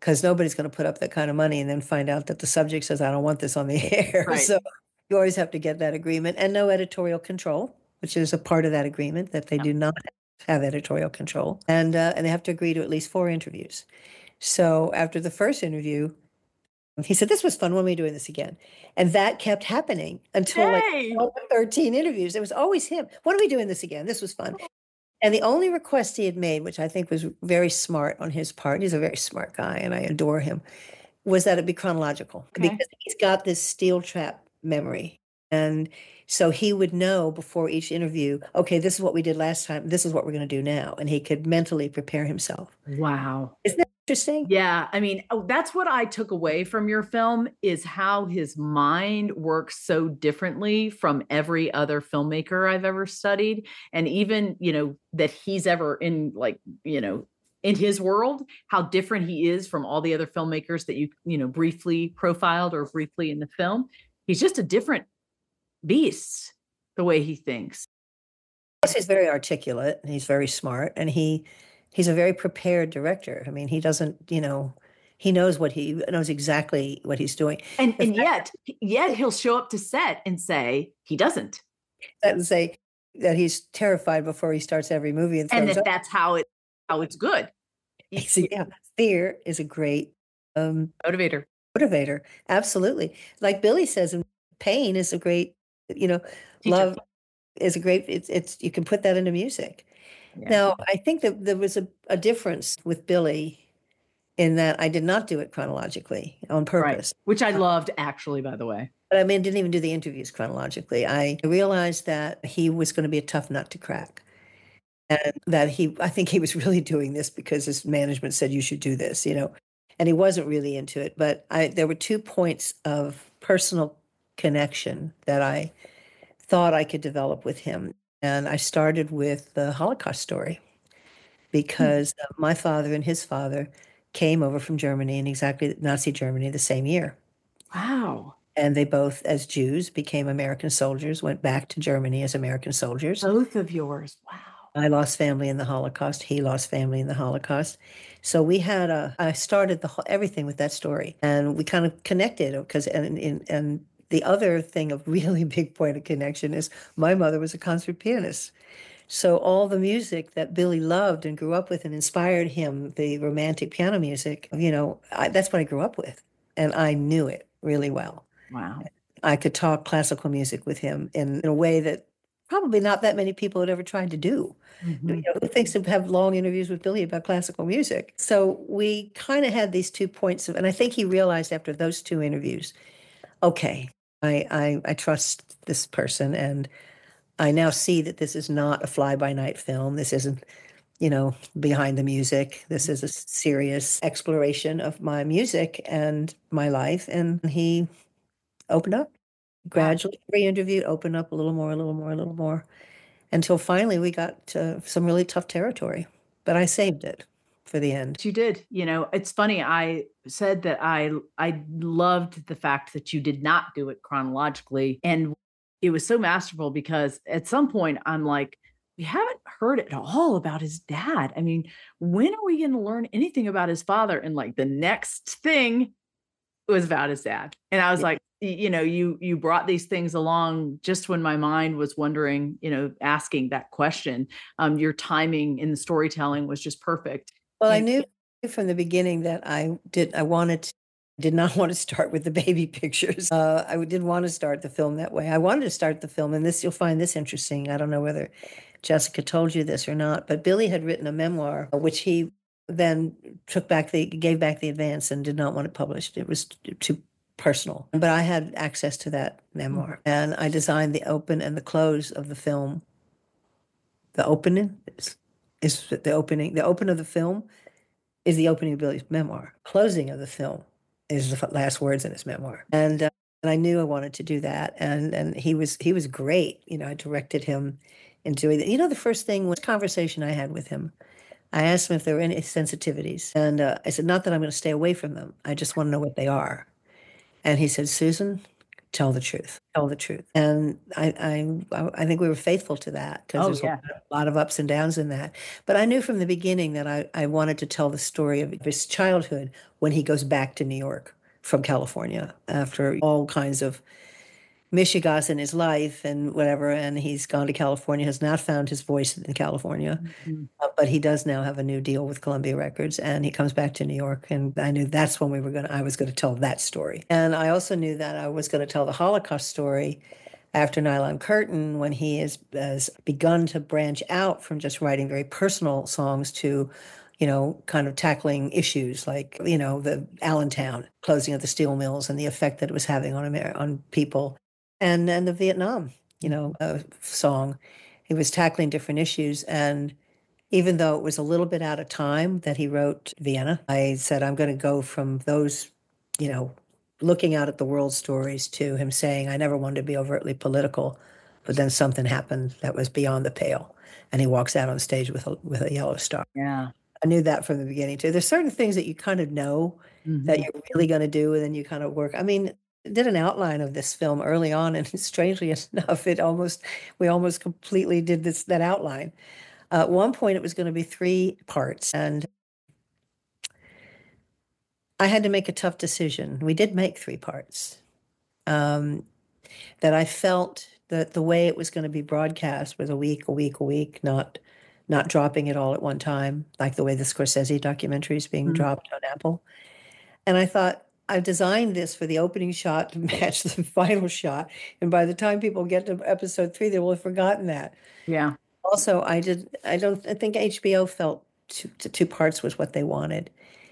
because nobody's going to put up that kind of money and then find out that the subject says, I don't want this on the air. Right. So you always have to get that agreement, and no editorial control, which is a part of that agreement, that they Yeah. do not have editorial control. And uh, and they have to agree to at least four interviews. So after the first interview, he said, this was fun. When are we doing this again? And that kept happening until like Yay! thirteen interviews. It was always him. When are we doing this again? This was fun. And the only request he had made, which I think was very smart on his part, he's a very smart guy and I adore him, was that it be chronological. Okay. Because he's got this steel trap memory. And so he would know before each interview, okay, this is what we did last time. This is what we're going to do now. And he could mentally prepare himself. Wow. Isn't that interesting? Yeah. I mean, oh, that's what I took away from your film, is how his mind works so differently from every other filmmaker I've ever studied. And even, you know, that he's ever in, like, you know, in his world, how different he is from all the other filmmakers that you, you know, briefly profiled or briefly in the film. He's just a different beast, the way he thinks. Plus, he's very articulate and he's very smart, and he he's a very prepared director. I mean, he doesn't, you know, he knows what he knows exactly what he's doing. And and yet, yet he'll show up to set and say he doesn't. And say that he's terrified before he starts every movie, and, and throws that up. that's how it how it's good. Yeah, fear is a great um, Motivator. motivator. Absolutely. Like Billy says, and pain is a great, you know, Teacher. love is a great, it's, it's, you can put that into music. Yeah. Now, I think that there was a, a difference with Billy in that I did not do it chronologically on purpose. Right. Which I loved, actually, by the way. But I mean, didn't even do the interviews chronologically. I realized that he was going to be a tough nut to crack. And that he, I think he was really doing this because his management said, you should do this, you know, and he wasn't really into it. But I, there were two points of personal connection that I thought I could develop with him. And I started with the Holocaust story because hmm. my father and his father came over from Germany, in exactly Nazi Germany, the same year. Wow. And they both, as Jews, became American soldiers, went back to Germany as American soldiers. Both of yours. Wow. I lost family in the Holocaust. He lost family in the Holocaust. So we had a, I started the whole, everything with that story, and we kind of connected because, and, and, and the other thing, a really big point of connection, is my mother was a concert pianist. So all the music that Billy loved and grew up with and inspired him, the romantic piano music, you know, I, that's what I grew up with. And I knew it really well. Wow. I could talk classical music with him in, in a way that probably not that many people had ever tried to do. Mm-hmm. You know, who thinks to have long interviews with Billy about classical music? So we kind of had these two points of, and I think he realized after those two interviews, okay, I, I, I trust this person, and I now see that this is not a fly-by-night film. This isn't, you know, behind the music. This is a serious exploration of my music and my life. And he opened up gradually. Every interview opened up a little more, a little more, a little more, until finally we got to some really tough territory. But I saved it for the end. You did. You know, it's funny. I said that I I loved the fact that you did not do it chronologically, and it was so masterful because at some point I'm like, we haven't heard at all about his dad. I mean, when are we going to learn anything about his father? And like the next thing was about his dad, and I was yeah. like, you know, you you brought these things along just when my mind was wondering, you know, asking that question. Um, your timing in the storytelling was just perfect. Well, and, I knew from the beginning that I did. I wanted to, did not want to start with the baby pictures. Uh, I didn't want to start the film that way. I wanted to start the film, and this, you'll find this interesting. I don't know whether Jessica told you this or not, but Billy had written a memoir, which he then took back the gave back the advance and did not want it published. It was too personal. But I had access to that memoir, mm-hmm. and I designed the open and the close of the film. The opening is, is the opening. The open of the film is the opening of Billy's memoir. Closing of the film is the last words in his memoir. And uh, and I knew I wanted to do that. And and he was he was great. You know, I directed him in doing that. You know, the first thing was a conversation I had with him. I asked him if there were any sensitivities, and uh, I said, not that I'm going to stay away from them. I just want to know what they are. And he said, Susan, tell the truth, tell the truth. And I, I, I think we were faithful to that because Oh, there's a yeah. lot of ups and downs in that. But I knew from the beginning that I, I wanted to tell the story of his childhood when he goes back to New York from California after all kinds of mishigas in his life and whatever. And he's gone to California, has not found his voice in California. Mhm. Uh, but he does now have a new deal with Columbia Records, and he comes back to New York. And I knew that's when we were going to, I was going to tell that story. And I also knew that I was going to tell the Holocaust story after Nylon Curtain, when he has, has begun to branch out from just writing very personal songs to, you know, kind of tackling issues like, you know, the Allentown closing of the steel mills and the effect that it was having on Amer- on people, and and the Vietnam, you know, uh, song. He was tackling different issues, and even though it was a little bit out of time that he wrote Vienna, I said, I'm going to go from those, you know, looking out at the world stories to him saying, I never wanted to be overtly political, but then something happened that was beyond the pale. And he walks out on stage with a, with a yellow star. Yeah. I knew that from the beginning too. There's certain things that you kind of know that Mhm. you're really going to do, and then you kind of work. I mean, I did an outline of this film early on, and strangely enough, it almost we almost completely did this that outline. Uh, at one point, it was going to be three parts, and I had to make a tough decision. We did make three parts. Um, that I felt that the way it was going to be broadcast was a week, a week, a week, not not dropping it all at one time, like the way the Scorsese documentary is being Mhm. dropped on Apple. And I thought, I designed this for the opening shot to match the final shot. And by the time people get to episode three, they will have forgotten that. Yeah. Also, I did, I don't, I think H B O felt two, two parts was what they wanted.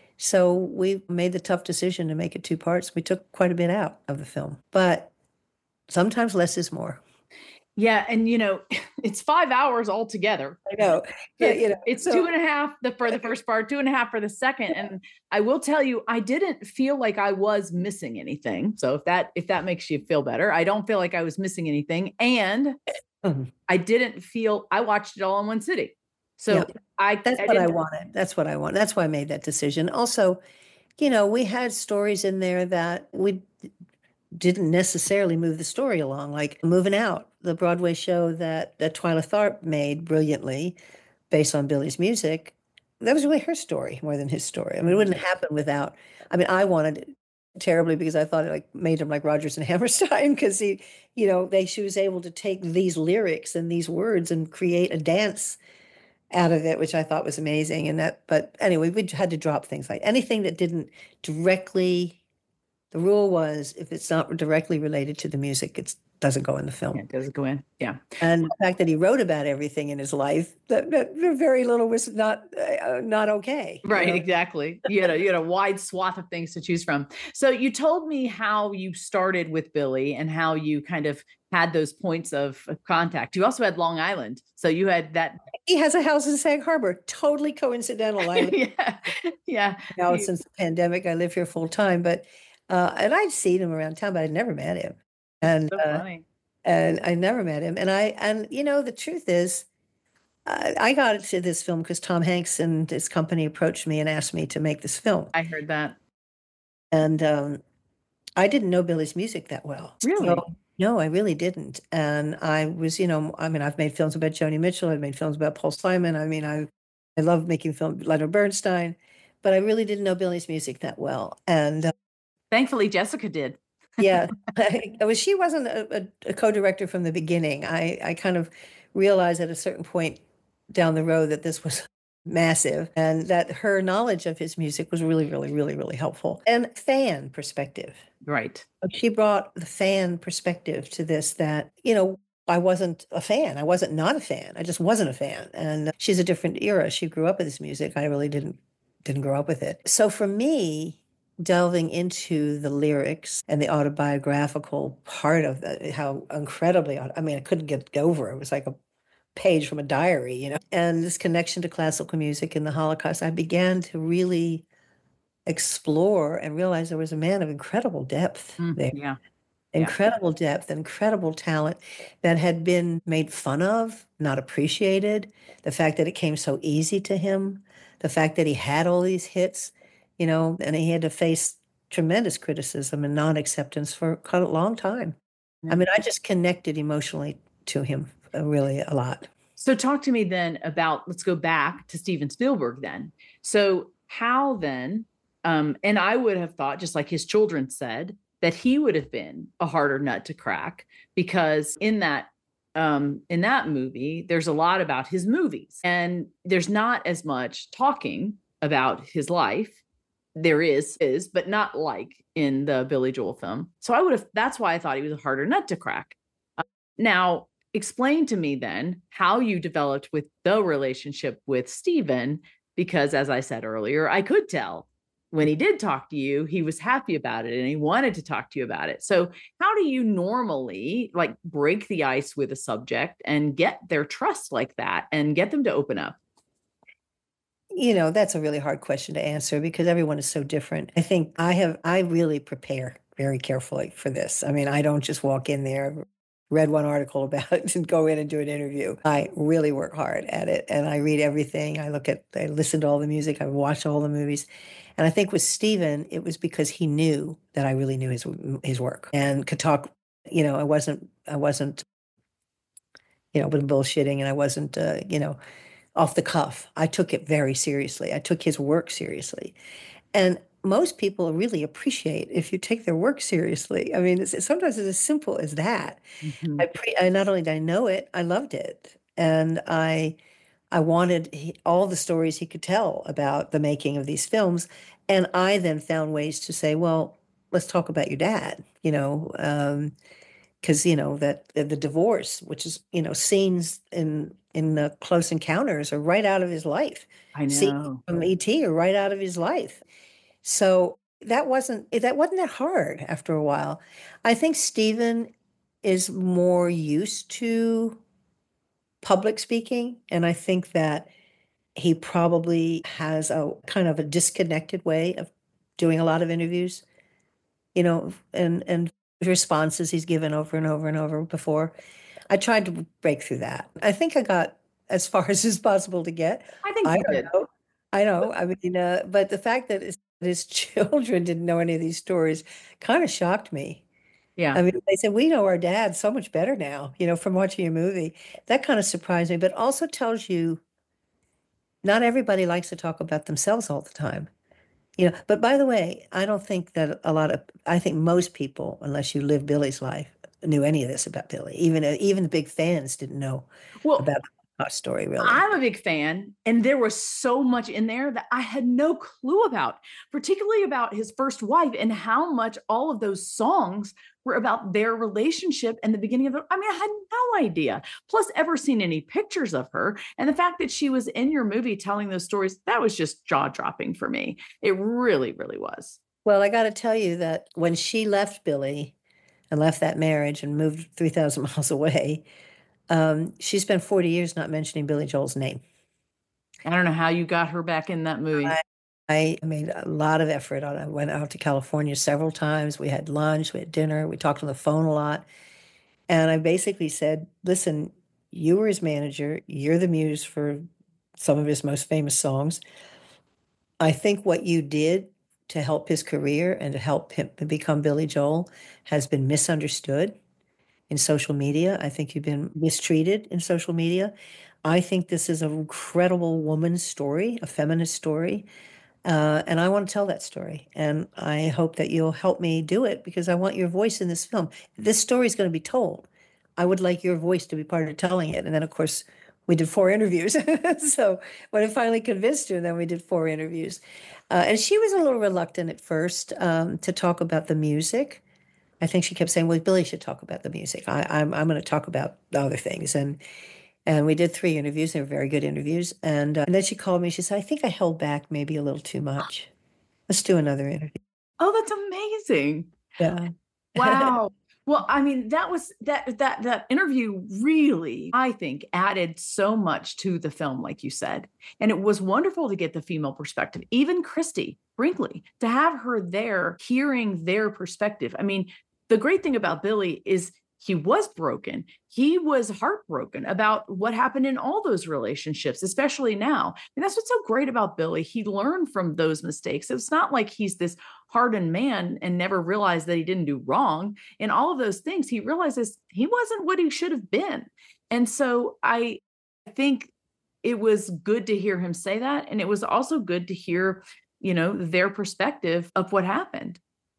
So we made the tough decision to make it two parts. We took quite a bit out of the film, but sometimes less is more. Yeah. And, you know, it's five hours altogether. I know, but It's, you know, it's so two and a half the, for the first part, two and a half for the second. And I will tell you, I didn't feel like I was missing anything. So if that, if that makes you feel better, I don't feel like I was missing anything. And Mhm. I didn't feel, I watched it all in one city. Yeah, So I, that's I what I didn't, wanted. That's what I want. That's why I made that decision. Also, you know, we had stories in there that we didn't necessarily move the story along, like Moving Out, the Broadway show that, that Twyla Tharp made brilliantly based on Billy's music. That was really her story more than his story. I mean, it wouldn't happen without, I mean, I wanted it terribly because I thought it like made him like Rodgers and Hammerstein because he, you know, they she was able to take these lyrics and these words and create a dance out of it, which I thought was amazing. And that, but anyway, we had to drop things like anything that didn't directly, the rule was if it's not directly related to the music, it doesn't go in the film. yeah, does it go in? Yeah. And the fact that he wrote about everything in his life, that, that very little was not uh, not okay. Right, You know? exactly. You had a you had a wide swath of things to choose from. So you told me how you started with Billy and how you kind of had those points of, of contact. You also had Long Island. So you had that. He has a house in Sag Harbor. Totally coincidental. I live Yeah. Yeah. now You- since the pandemic. I live here full time, but uh, and I'd seen him around town, but I'd never met him. And so uh, funny. and I never met him. And I and you know the truth is, I, I got into this film because Tom Hanks and his company approached me and asked me to make this film. I heard that. And um, I didn't know Billy's music that well. Really? So, no, I really didn't. And I was, you know, I mean, I've made films about Joni Mitchell. I've made films about Paul Simon. I mean, I, I love making films, Leonard Bernstein, but I really didn't know Billy's music that well. And uh, Thankfully, Jessica did. yeah, I, I was, she wasn't a, a, a co-director from the beginning. I, I kind of realized at a certain point down the road that this was massive and that her knowledge of his music was really, really, really, really helpful. And fan perspective. Right. She brought the fan perspective to this that, you know, I wasn't a fan. I wasn't not a fan. I just wasn't a fan. And she's a different era. She grew up with this music. I really didn't didn't grow up with it. So for me, delving into the lyrics and the autobiographical part of the, how incredibly, I mean, I couldn't get over it. It was like a page from a diary, you know, and this connection to classical music and the Holocaust, I began to really explore and realize there was a man of incredible depth Mm, there, yeah. Yeah. incredible depth, incredible talent that had been made fun of, not appreciated. The fact that it came so easy to him, the fact that he had all these hits, you know, and he had to face tremendous criticism and non-acceptance for quite a long time. I Yeah. mean, I just connected emotionally to him uh, really a lot. So talk to me then about, let's go back to Steven Spielberg then. So how then, um, and I would have thought, just like his children said, that he would have been a harder nut to crack, because in that um, in that movie, there's a lot about his movies, and there's not as much talking about his life. There is, is, but not like in the Billy Joel film. So I would have, that's why I thought he was a harder nut to crack. Uh, now, explain to me then how you developed with the relationship with Steven, because as I said earlier, I could tell when he did talk to you, he was happy about it and he wanted to talk to you about it. So how do you normally like break the ice with a subject and get their trust like that and get them to open up? You know, that's a really hard question to answer because everyone is so different. I think I have, I really prepare very carefully for this. I mean, I don't just walk in there, read one article about it and go in and do an interview. I really work hard at it and I read everything. I look at, I listen to all the music, I watch all the movies. And I think with Steven, it was because he knew that I really knew his his work and could talk, you know, I wasn't, I wasn't, you know, wasn't bullshitting and I wasn't, uh, you know, off the cuff. I took it very seriously. I took his work seriously. And most people really appreciate if you take their work seriously. I mean, it's, sometimes it's as simple as that. Mm-hmm. I, pre- I not only did I know it, I loved it. And I I wanted he, all the stories he could tell about the making of these films. And I then found ways to say, well, let's talk about your dad, you know, um, because you know that the, the divorce, which is you know scenes in in the Close Encounters, are right out of his life. I Scenes know. from E T are right out of his life. So that wasn't that wasn't that hard after a while. I think Stephen is more used to public speaking, and I think that he probably has a kind of a disconnected way of doing a lot of interviews, you know, and and responses he's given over and over and over before. I tried to break through that. I think I got as far as is possible to get. I think I you don't did. know. I know. I mean, uh, but the fact that his, his children didn't know any of these stories kind of shocked me. I Yeah. mean, they said, we know our dad so much better now, you know, from watching a movie. That kind of surprised me, but also tells you not everybody likes to talk about themselves all the time. You know, but by the way, I don't think that a lot of, I think most people, unless you live Billy's life, knew any of this about Billy. Even even the big fans didn't know Well, about our story, really. I'm a big fan, and there was so much in there that I had no clue about, particularly about his first wife and how much all of those songs were about their relationship and the beginning of it. I mean, I had no idea. Plus, ever seen any pictures of her. And the fact that she was in your movie telling those stories, that was just jaw dropping for me. It really, really was. Well, I got to tell you that when she left Billy and left that marriage and moved three thousand miles away, um, she spent forty years not mentioning Billy Joel's name. I don't know how you got her back in that movie. I, I made a lot of effort on it. I went out to California several times. We had lunch, we had dinner, we talked on the phone a lot. And I basically said, listen, you were his manager, you're the muse for some of his most famous songs. I think what you did to help his career and to help him become Billy Joel has been misunderstood in social media. I think you've been mistreated in social media. I think this is an incredible woman's story, a feminist story. Uh, and I want to tell that story. And I hope that you'll help me do it because I want your voice in this film. This story is going to be told. I would like your voice to be part of telling it. And then, of course, we did four interviews. So when I finally convinced her, then we did four interviews. Uh, and she was a little reluctant at first um, to talk about the music. I think she kept saying, well, Billy should talk about the music. I, I'm, I'm going to talk about the other things. And and we did three interviews. They were very good interviews. And, uh, and then she called me. She said, I think I held back maybe a little too much. Let's do another interview. Oh, that's amazing. Yeah. Wow. Well, I mean, that was that that that interview really, I think, added so much to the film, like you said. And it was wonderful to get the female perspective, even Christy Brinkley, to have her there hearing their perspective. I mean, the great thing about Billy is he was broken. He was heartbroken about what happened in all those relationships, especially now. And that's what's so great about Billy. He learned from those mistakes. It's not like he's this hardened man and never realized that he didn't do wrong. In all of those things, he realizes he wasn't what he should have been. And so I think it was good to hear him say that. And it was also good to hear, you know, their perspective of what happened.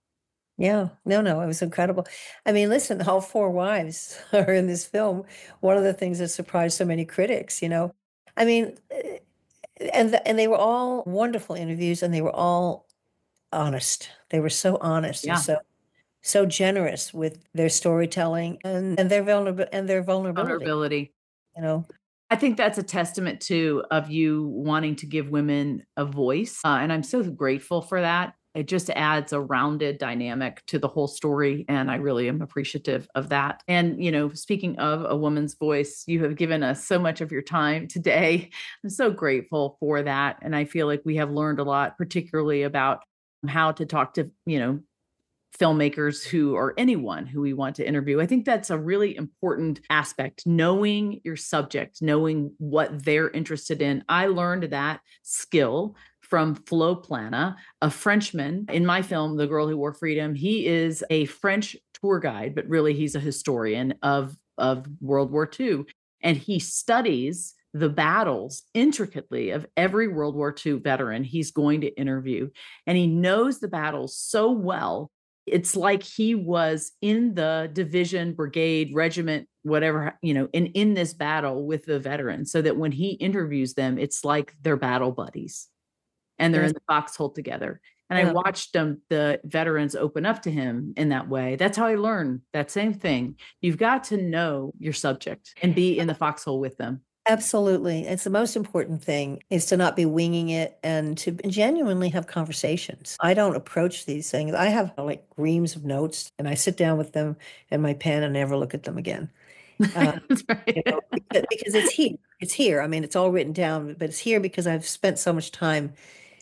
Yeah, no, no, it was incredible. I mean, listen, all four wives are in this film. One of the things that surprised so many critics, you know, I mean, eh, and the, and they were all wonderful interviews, and they were all honest. They were so honest and Yeah. so so generous with their storytelling and and their vulnerable and their vulnerability. Vulnerability. You know, I think that's a testament too of you wanting to give women a voice. Uh, and I'm so grateful for that. It just adds a rounded dynamic to the whole story. And I really am appreciative of that. And, you know, speaking of a woman's voice, you have given us so much of your time today. I'm so grateful for that. And I feel like we have learned a lot, particularly about how to talk to, you know, filmmakers who or anyone who we want to interview. I think that's a really important aspect, knowing your subject, knowing what they're interested in. I learned that skill from Flo Plana, a Frenchman in my film, The Girl Who Wore Freedom. He is a French tour guide, but really he's a historian of, of World War Two. And he studies the battles intricately of every World War Two veteran he's going to interview. And he knows the battles so well. It's like he was in the division, brigade, regiment, whatever, you know, in, in this battle with the veterans, so that when he interviews them, it's like they're battle buddies and they're Yes. in the foxhole together. And Yeah. I watched them, the veterans open up to him in that way. That's how I learned that same thing. You've got to know your subject and be in the foxhole with them. Absolutely. It's the most important thing is to not be winging it and to genuinely have conversations. I don't approach these things. I have like reams of notes and I sit down with them and my pen and never look at them again. Uh, That's right. you know, because, because it's here. It's here. I mean, it's all written down, but it's here because I've spent so much time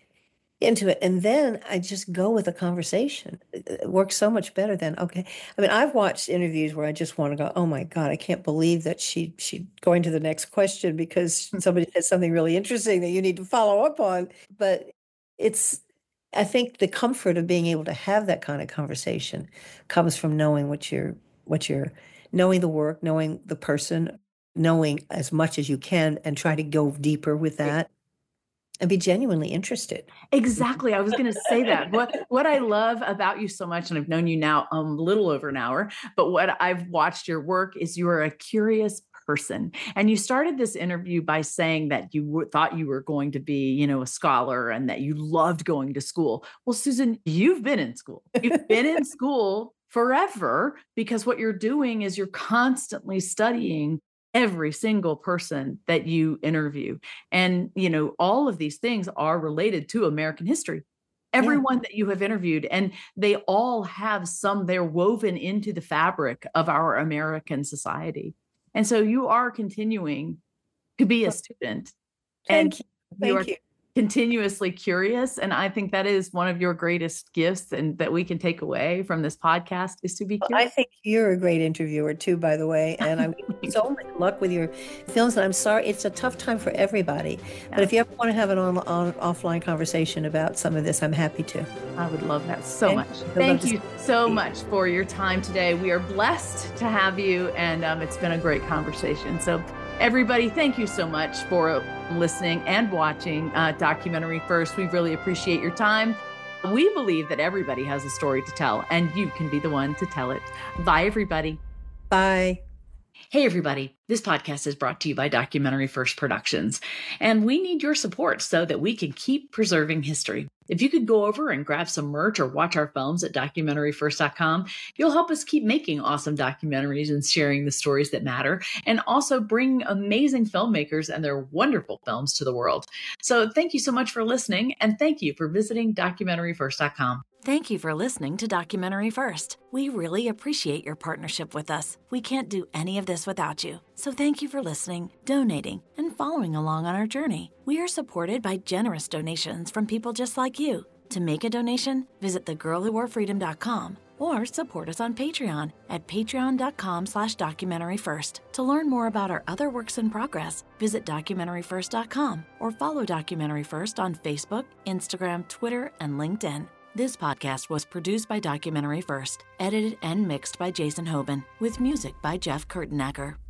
into it. And then I just go with a conversation. It it works so much better than, okay. I mean, I've watched interviews where I just want to go, oh my God, I can't believe that she she going to the next question because somebody said something really interesting that you need to follow up on. But it's, I think the comfort of being able to have that kind of conversation comes from knowing what you're, what you're, knowing the work, knowing the person, knowing as much as you can and try to go deeper with that. And be genuinely interested. Exactly. I was going to say that. What what I love about you so much, and I've known you now um, a little over an hour, but what I've watched your work is you are a curious person. And you started this interview by saying that you w- thought you were going to be, you know, a scholar and that you loved going to school. Well, Susan, you've been in school. You've been in school forever, because what you're doing is you're constantly studying every single person that you interview. And, you know, all of these things are related to American history. Everyone yeah. that you have interviewed, and they all have some, they're woven into the fabric of our American society. And so you are continuing to be a student. Thank and you. Thank you are you. continuously curious. And I think that is one of your greatest gifts, and that we can take away from this podcast is to be Well, curious. I think you're a great interviewer too, by the way. And I wish you so much luck with your films. And I'm sorry, it's a tough time for everybody. Yeah. But if you ever want to have an on, on offline conversation about some of this, I'm happy to. I would love that so okay. much. Thank you so much for your time today. We are blessed to have you, and um, it's been a great conversation. So everybody, thank you so much for listening and watching uh, Documentary First. We really appreciate your time. We believe that everybody has a story to tell, and you can be the one to tell it. Bye, everybody. Bye. Hey, everybody. This podcast is brought to you by Documentary First Productions, and we need your support so that we can keep preserving history. If you could go over and grab some merch or watch our films at documentary first dot com, you'll help us keep making awesome documentaries and sharing the stories that matter, and also bring amazing filmmakers and their wonderful films to the world. So thank you so much for listening, and thank you for visiting documentary first dot com. Thank you for listening to Documentary First. We really appreciate your partnership with us. We can't do any of this without you. So thank you for listening, donating, and following along on our journey. We are supported by generous donations from people just like you. To make a donation, visit the girl who wore freedom dot com or support us on Patreon at patreon.com slash documentary first. To learn more about our other works in progress, visit documentary first dot com or follow Documentary First on Facebook, Instagram, Twitter, and LinkedIn. This podcast was produced by Documentary First, edited and mixed by Jason Hoban, with music by Jeff Kurtenacker.